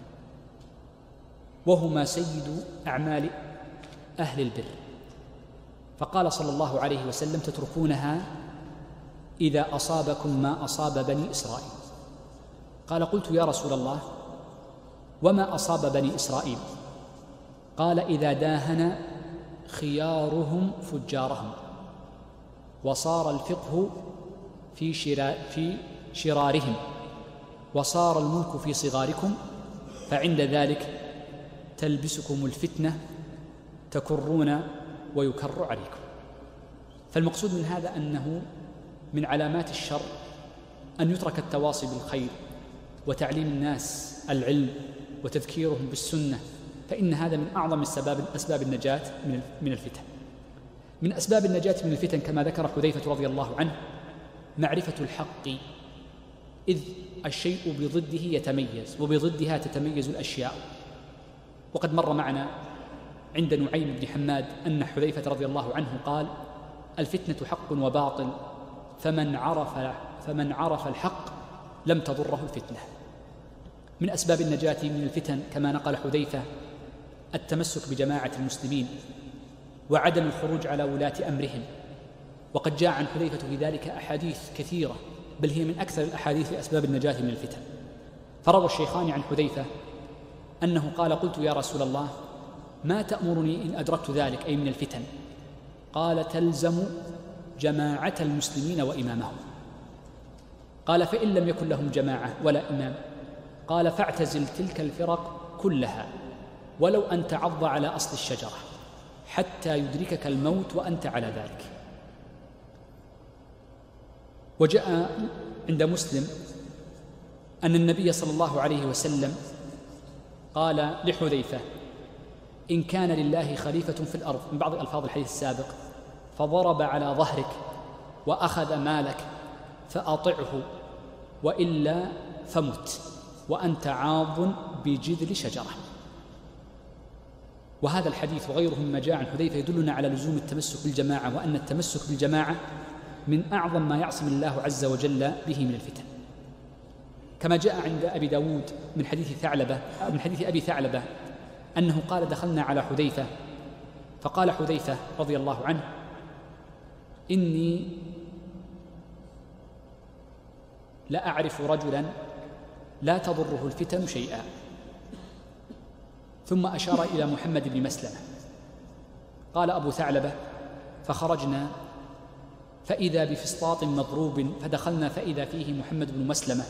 وهما سيد أعمال أهل البر؟ فقال صلى الله عليه وسلم: تتركونها إذا أصابكم ما أصاب بني إسرائيل. قال: قلت يا رسول الله، وما أصاب بني إسرائيل؟ قال: إذا داهن خيارهم فجارهم، وصار الفقه في شرارهم، وصار الملك في صغاركم، فعند ذلك تلبسكم الفتنة تكرون ويكر عليكم. فالمقصود من هذا أنه من علامات الشر أن يترك التواصي بالخير وتعليم الناس العلم وتذكيرهم بالسنة، فإن هذا من أعظم أسباب النجاة من الفتن. من أسباب النجاة من الفتن كما ذكر حذيفة رضي الله عنه معرفة الحق، إذ الشيء بضده يتميز وبضدها تتميز الأشياء. وقد مر معنا عند نعيم بن حماد أن حذيفة رضي الله عنه قال: الفتنة حق وباطل، فمن عرف الحق لم تضره الفتنة. من أسباب النجاة من الفتن كما نقل حذيفة التمسك بجماعة المسلمين وعدم الخروج على ولاة أمرهم. وقد جاء عن حذيفة في ذلك أحاديث كثيرة، بل هي من أكثر الأحاديث لأسباب النجاة من الفتن. فروى الشيخان عن حذيفة أنه قال: قلت يا رسول الله، ما تأمرني إن أدركت ذلك، أي من الفتن؟ قال: تلزم جماعة المسلمين وإمامهم. قال: فإن لم يكن لهم جماعة ولا إمام؟ قال: فاعتزل تلك الفرق كلها، ولو أن تعض على أصل الشجرة حتى يدركك الموت وأنت على ذلك. وجاء عند مسلم أن النبي صلى الله عليه وسلم قال لحذيفة: إن كان لله خليفة في الأرض، من بعض ألفاظ الحديث السابق، فضرب على ظهرك وأخذ مالك فأطعه، وإلا فمت وأنت عاض بجذل شجرة. وهذا الحديث وغيره مما جاء عن حذيفة يدلنا على لزوم التمسك بالجماعة، وأن التمسك بالجماعة من أعظم ما يعصم الله عز وجل به من الفتن. كما جاء عند أبي داود من حديث أبي ثعلبة أنه قال: دخلنا على حذيفة، فقال حذيفة رضي الله عنه: إني لا أعرف رجلا لا تضره الفتن شيئا. ثم أشار إلى محمد بن مسلمة. قال أبو ثعلبة: فخرجنا فإذا بفسطاط مضروب، فدخلنا فإذا فيه محمد بن مسلمة،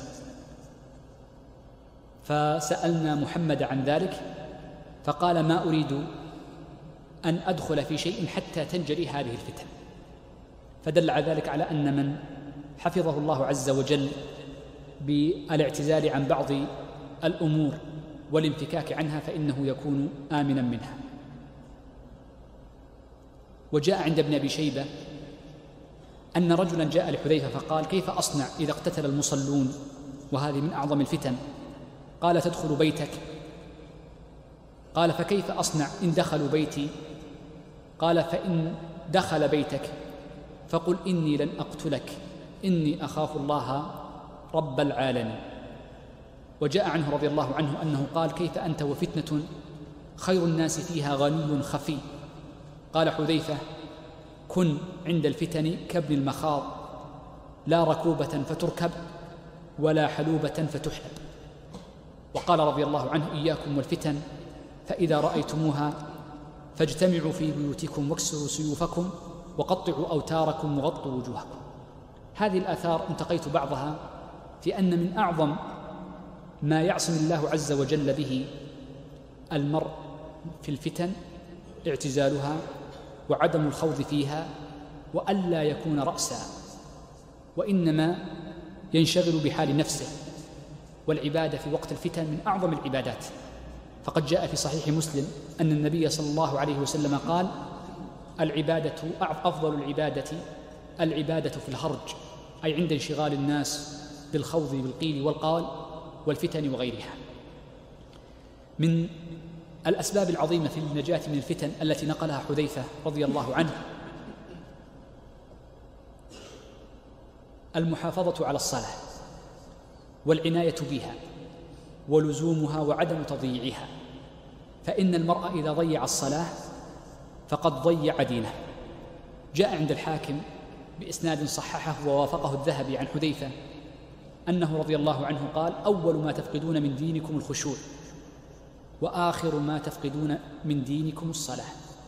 فسألنا محمد عن ذلك، فقال: ما أريد أن أدخل في شيء حتى تنجلي هذه الفتن. فدل على ذلك على أن من حفظه الله عز وجل بالاعتزال عن بعض الأمور والانفكاك عنها فإنه يكون آمنا منها. وجاء عند ابن أبي شيبة أن رجلا جاء لحذيفة فقال: كيف أصنع إذا اقتتل المصلون، وهذه من أعظم الفتن؟ قال: تدخل بيتك. قال: فكيف أصنع إن دخلوا بيتي؟ قال: فإن دخل بيتك فقل: إني لن أقتلك، إني أخاف الله رب العالمين. وجاء عنه رضي الله عنه أنه قال: كيف أنت وفتنة خير الناس فيها غني خفي؟ قال حذيفة: كن عند الفتن كابن المخاض، لا ركوبة فتركب ولا حلوبة فتحلب. وقال رضي الله عنه: إياكم والفتن فإذا رأيتموها فاجتمعوا في بيوتكم واكسروا سيوفكم وقطعوا أوتاركم وغطوا وجوهكم. هذه الآثار انتقيت بعضها في أن من أعظم ما يعصم الله عز وجل به المرء في الفتن اعتزالها وعدم الخوض فيها، وألا يكون رأسا، وإنما ينشغل بحال نفسه. والعبادة في وقت الفتن من أعظم العبادات، فقد جاء في صحيح مسلم أن النبي صلى الله عليه وسلم قال: أفضل العبادة في الهرج، أي عند انشغال الناس بالخوض بالقيل والقال والفتن وغيرها. من الأسباب العظيمة في النجاة من الفتن التي نقلها حذيفة رضي الله عنه المحافظة على الصلاة والعناية بها ولزومها وعدم تضييعها، فإن المرء إذا ضيع الصلاة فقد ضيع دينه. جاء عند الحاكم بإسناد صححه ووافقه الذهبي عن حذيفة أنه رضي الله عنه قال: أول ما تفقدون من دينكم الخشوع، وآخر ما تفقدون من دينكم الصلاة،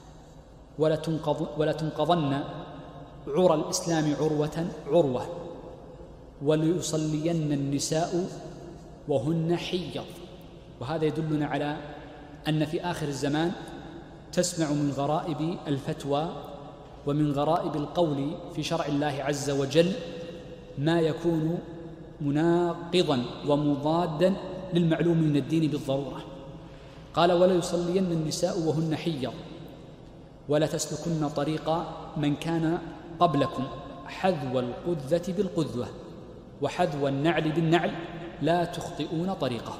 ولتنقضن عرى الإسلام عروة، وليصلين النساء وهن حيض. وهذا يدلنا على أن في آخر الزمان تسمع من غرائب الفتوى ومن غرائب القول في شرع الله عز وجل ما يكون مناقضا ومضادا للمعلوم من الدين بالضرورة. قال: ولا يصلين النساء وهن حيض، ولا تسلكن طريق من كان قبلكم حذو القذة بالقذوة وحذو النعل بالنعل، لا تخطئون طريقه.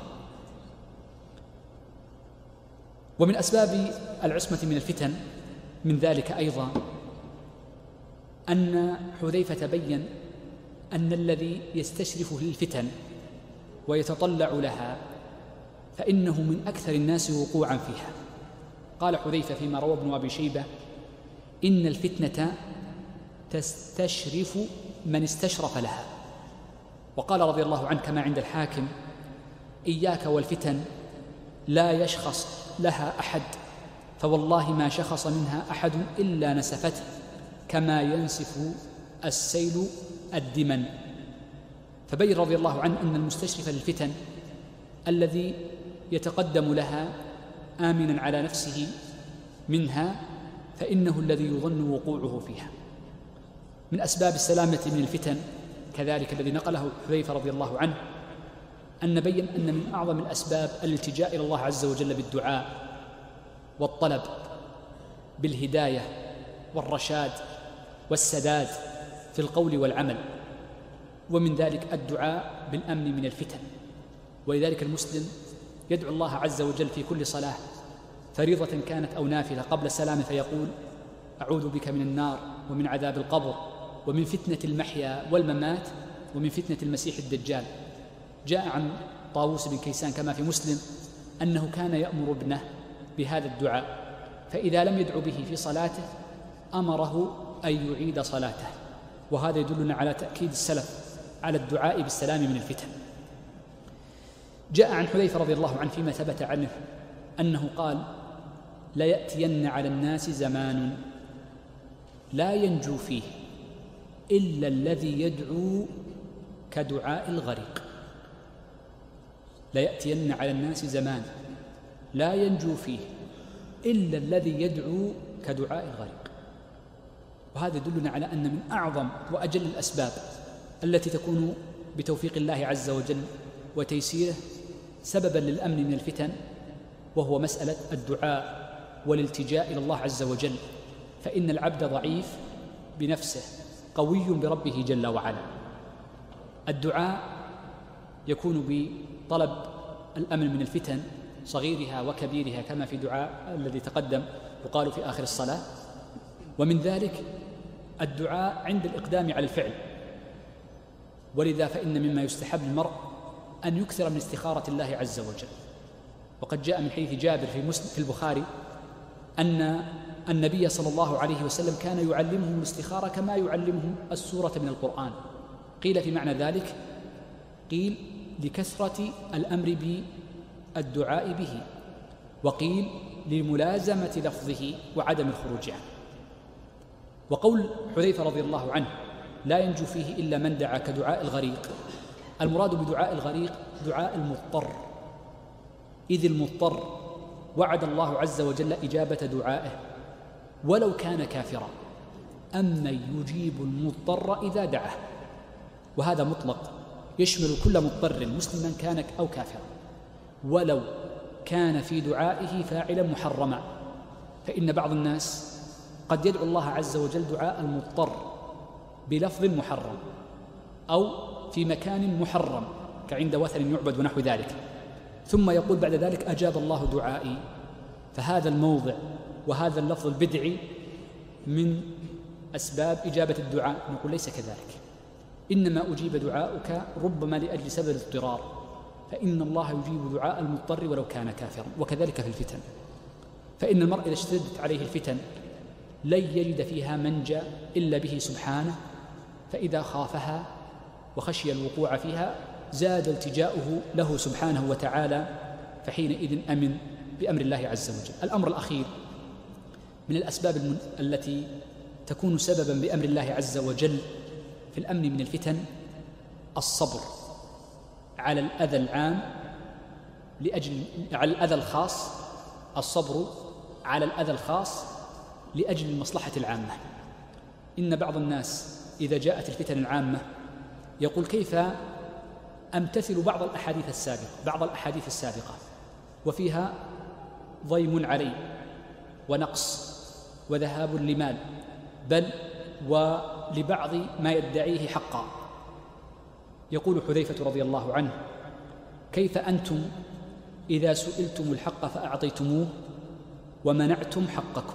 ومن أسباب العصمة من الفتن من ذلك أيضا أن حذيفة بين أن الذي يستشرف للفتن ويتطلع لها فإنه من أكثر الناس وقوعا فيها. قال حذيفة فيما روى ابن أبي شيبة: إن الفتنة تستشرف من استشرف لها. وقال رضي الله عنه كما عند الحاكم: إياك والفتن لا يشخص لها أحد، فوالله ما شخص منها أحد إلا نسفته كما ينسف السيل الدمن. فبين رضي الله عنه أن المستشرف للفتن الذي يتقدم لها آمنا على نفسه منها فإنه الذي يظن وقوعه فيها. من أسباب السلامة من الفتن كذلك الذي نقله حذيفة رضي الله عنه أن بين أن من أعظم الأسباب الالتجاء إلى الله عز وجل بالدعاء والطلب بالهداية والرشاد والسداد في القول والعمل، ومن ذلك الدعاء بالأمن من الفتن. ولذلك المسلم يدعو الله عز وجل في كل صلاة فريضة كانت أو نافلة قبل السلام فيقول: أعوذ بك من النار ومن عذاب القبر ومن فتنة المحيا والممات ومن فتنة المسيح الدجال. جاء عن طاووس بن كيسان كما في مسلم أنه كان يأمر ابنه بهذا الدعاء، فإذا لم يدعو به في صلاته أمره أن يعيد صلاته. وهذا يدلنا على تأكيد السلف على الدعاء بالسلام من الفتن. جاء عن حذيفة رضي الله عنه فيما ثبت عنه أنه قال: ليأتين على الناس زمان لا ينجو فيه إلا الذي يدعو كدعاء الغريق. ليأتين على الناس زمان لا ينجو فيه إلا الذي يدعو كدعاء الغريق. وهذا يدلنا على أن من أعظم وأجل الأسباب التي تكون بتوفيق الله عز وجل وتيسيره سببا للأمن من الفتن وهو مسألة الدعاء والالتجاء إلى الله عز وجل، فإن العبد ضعيف بنفسه قوي بربه جل وعلا. الدعاء يكون بطلب الأمن من الفتن صغيرها وكبيرها كما في دعاء الذي تقدم يقال في آخر الصلاة، ومن ذلك الدعاء عند الإقدام على الفعل. ولذا فإن مما يستحب للمرء أن يكثر من استخارة الله عز وجل. وقد جاء من حديث جابر في البخاري أن النبي صلى الله عليه وسلم كان يعلمهم الاستخارة كما يعلمهم السورة من القرآن. قيل في معنى ذلك، قيل لكثرة الأمر بالدعاء به، وقيل لملازمة لفظه وعدم الخروج عنه. وقول حذيفة رضي الله عنه لا ينجو فيه إلا من دعا كدعاء الغريق، المراد بدعاء الغريق دعاء المضطر، إذ المضطر وعد الله عز وجل إجابة دعائه ولو كان كافرا، أمن يجيب المضطر إذا دعاه، وهذا مطلق يشمل كل مضطر مسلما كان أو كافرا، ولو كان في دعائه فاعلا محرما. فإن بعض الناس قد يدعو الله عز وجل دعاء المضطر بلفظ محرم أو في مكان محرم كعند وثن يعبد ونحو ذلك، ثم يقول بعد ذلك أجاب الله دعائي، فهذا الموضع وهذا اللفظ البدعي من أسباب إجابة الدعاء. نقول ليس كذلك، إنما أجيب دعاؤك ربما لأجل سبب الاضطرار، فإن الله يجيب دعاء المضطر ولو كان كافرا. وكذلك في الفتن، فإن المرء إذا اشتدت عليه الفتن لن يجد فيها منجا إلا به سبحانه، فإذا خافها وخشي الوقوع فيها زاد التجاؤه له سبحانه وتعالى، فحينئذ أمن بأمر الله عز وجل. الأمر الأخير من الأسباب التي تكون سببا بأمر الله عز وجل في الأمن من الفتن الصبر على الأذى العام على الأذى الخاص، الصبر على الأذى الخاص لأجل المصلحة العامة. إن بعض الناس إذا جاءت الفتن العامة يقول كيف أمتثل بعض الأحاديث السابقة وفيها ضيم علي ونقص وذهاب لمال، بل ولبعض ما يدعيه حقا. يقول حذيفة رضي الله عنه كيف أنتم إذا سئلتم الحق فأعطيتموه ومنعتم حقكم،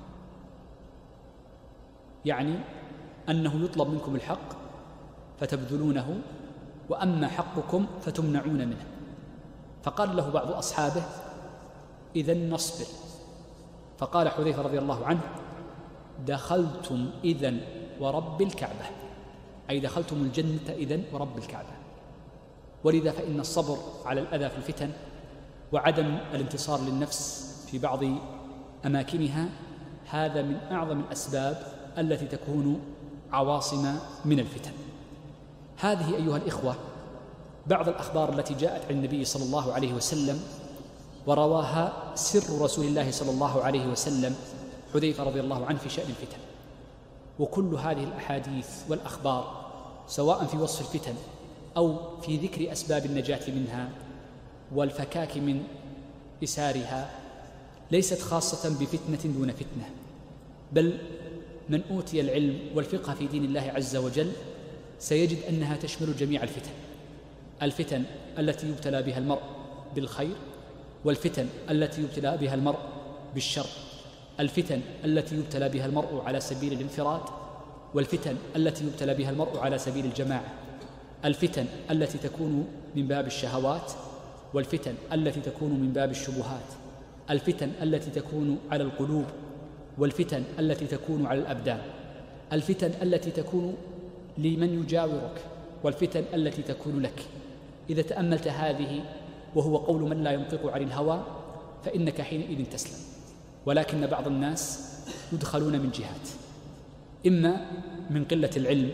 يعني أنه يطلب منكم الحق فتبذلونه، وأما حقكم فتمنعون منه. فقال له بعض أصحابه إذن نصبر، فقال حذيفة رضي الله عنه دخلتم إذن ورب الكعبة، أي دخلتم الجنة إذن ورب الكعبة. ولذا فإن الصبر على الأذى في الفتن وعدم الانتصار للنفس في بعض أماكنها هذا من أعظم الأسباب التي تكون عواصم من الفتن. هذه أيها الإخوة بعض الأخبار التي جاءت عن النبي صلى الله عليه وسلم ورواها سر رسول الله صلى الله عليه وسلم حذيفة رضي الله عنه في شأن الفتن. وكل هذه الأحاديث والأخبار سواء في وصف الفتن أو في ذكر أسباب النجاة منها والفكاك من إسارها ليست خاصة بفتنة دون فتنة، بل من أوتي العلم والفقه في دين الله عز وجل سيجد أنها تشمل جميع الفتن التي يبتلى بها المرء بالخير، والفتن التي يبتلى بها المرء بالشر، الفتن التي يبتلى بها المرء على سبيل الانفراد، والفتن التي يبتلى بها المرء على سبيل الجماعة، الفتن التي تكون من باب الشهوات، والفتن التي تكون من باب الشبهات، الفتن التي تكون على القلوب، والفتن التي تكون على الأبدان، الفتن التي تكون لمن يجاورك، والفتن التي تكون لك. إذا تأملت هذه وهو قول من لا ينطق عن الهوى فإنك حينئذ تسلم. ولكن بعض الناس يدخلون من جهات، إما من قلة العلم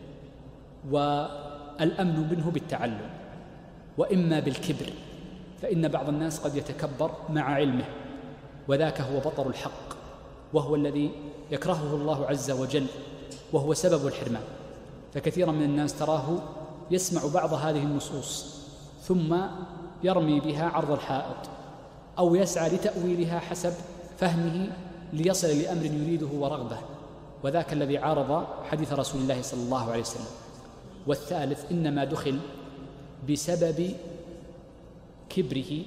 والأمن منه بالتعلم، وإما بالكبر، فإن بعض الناس قد يتكبر مع علمه، وذاك هو بطر الحق، وهو الذي يكرهه الله عز وجل، وهو سبب الحرمان. فكثيرا من الناس تراه يسمع بعض هذه النصوص ثم يرمي بها عرض الحائط أو يسعى لتأويلها حسب فهمه ليصل لأمر يريده ورغبه، وذاك الذي عارض حديث رسول الله صلى الله عليه وسلم. والثالث إنما دخل بسبب كبره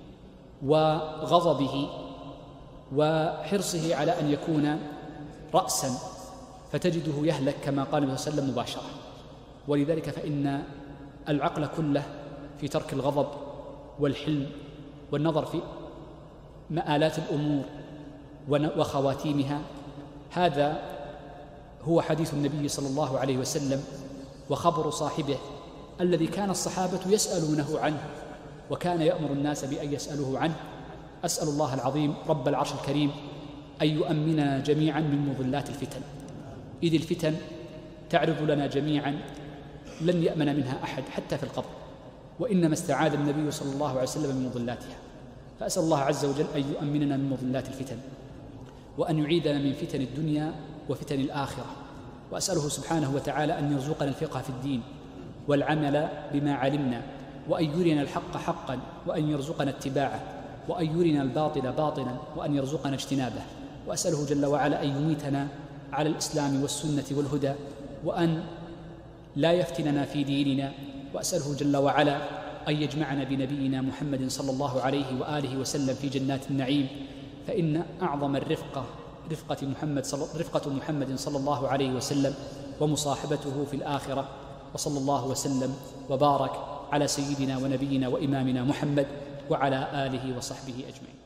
وغضبه وحرصه على أن يكون رأسا، فتجده يهلك كما قال النبي صلى الله عليه وسلم مباشرة. ولذلك فإن العقل كله في ترك الغضب والحلم والنظر في مآلات الأمور وخواتيمها. هذا هو حديث النبي صلى الله عليه وسلم وخبر صاحبه الذي كان الصحابة يسألونه عنه، وكان يأمر الناس بأن يسألوه عنه. أسأل الله العظيم رب العرش الكريم أن يؤمننا جميعا من مضلات الفتن، إذ الفتن تعرض لنا جميعا لن يأمن منها أحد حتى في القبر، وإنما استعاذ النبي صلى الله عليه وسلم من مضلاتها. فأسأل الله عز وجل أن يؤمننا من مضلات الفتن، وأن يعيدنا من فتن الدنيا وفتن الآخرة، وأسأله سبحانه وتعالى أن يرزقنا الفقه في الدين والعمل بما علمنا، وأن يرنا الحق حقا وأن يرزقنا اتباعه، وأن يرنا الباطل باطلا وأن يرزقنا اجتنابه. وأسأله جل وعلا أن يميتنا على الإسلام والسنة والهدى، وأن لا يفتننا في ديننا. وأسأله جل وعلا أن يجمعنا بنبينا محمد صلى الله عليه وآله وسلم في جنات النعيم، فإن أعظم الرفقة رفقة محمد صلى الله عليه وسلم ومصاحبته في الآخرة. وصلى الله وسلم وبارك على سيدنا ونبينا وإمامنا محمد وعلى آله وصحبه أجمعين.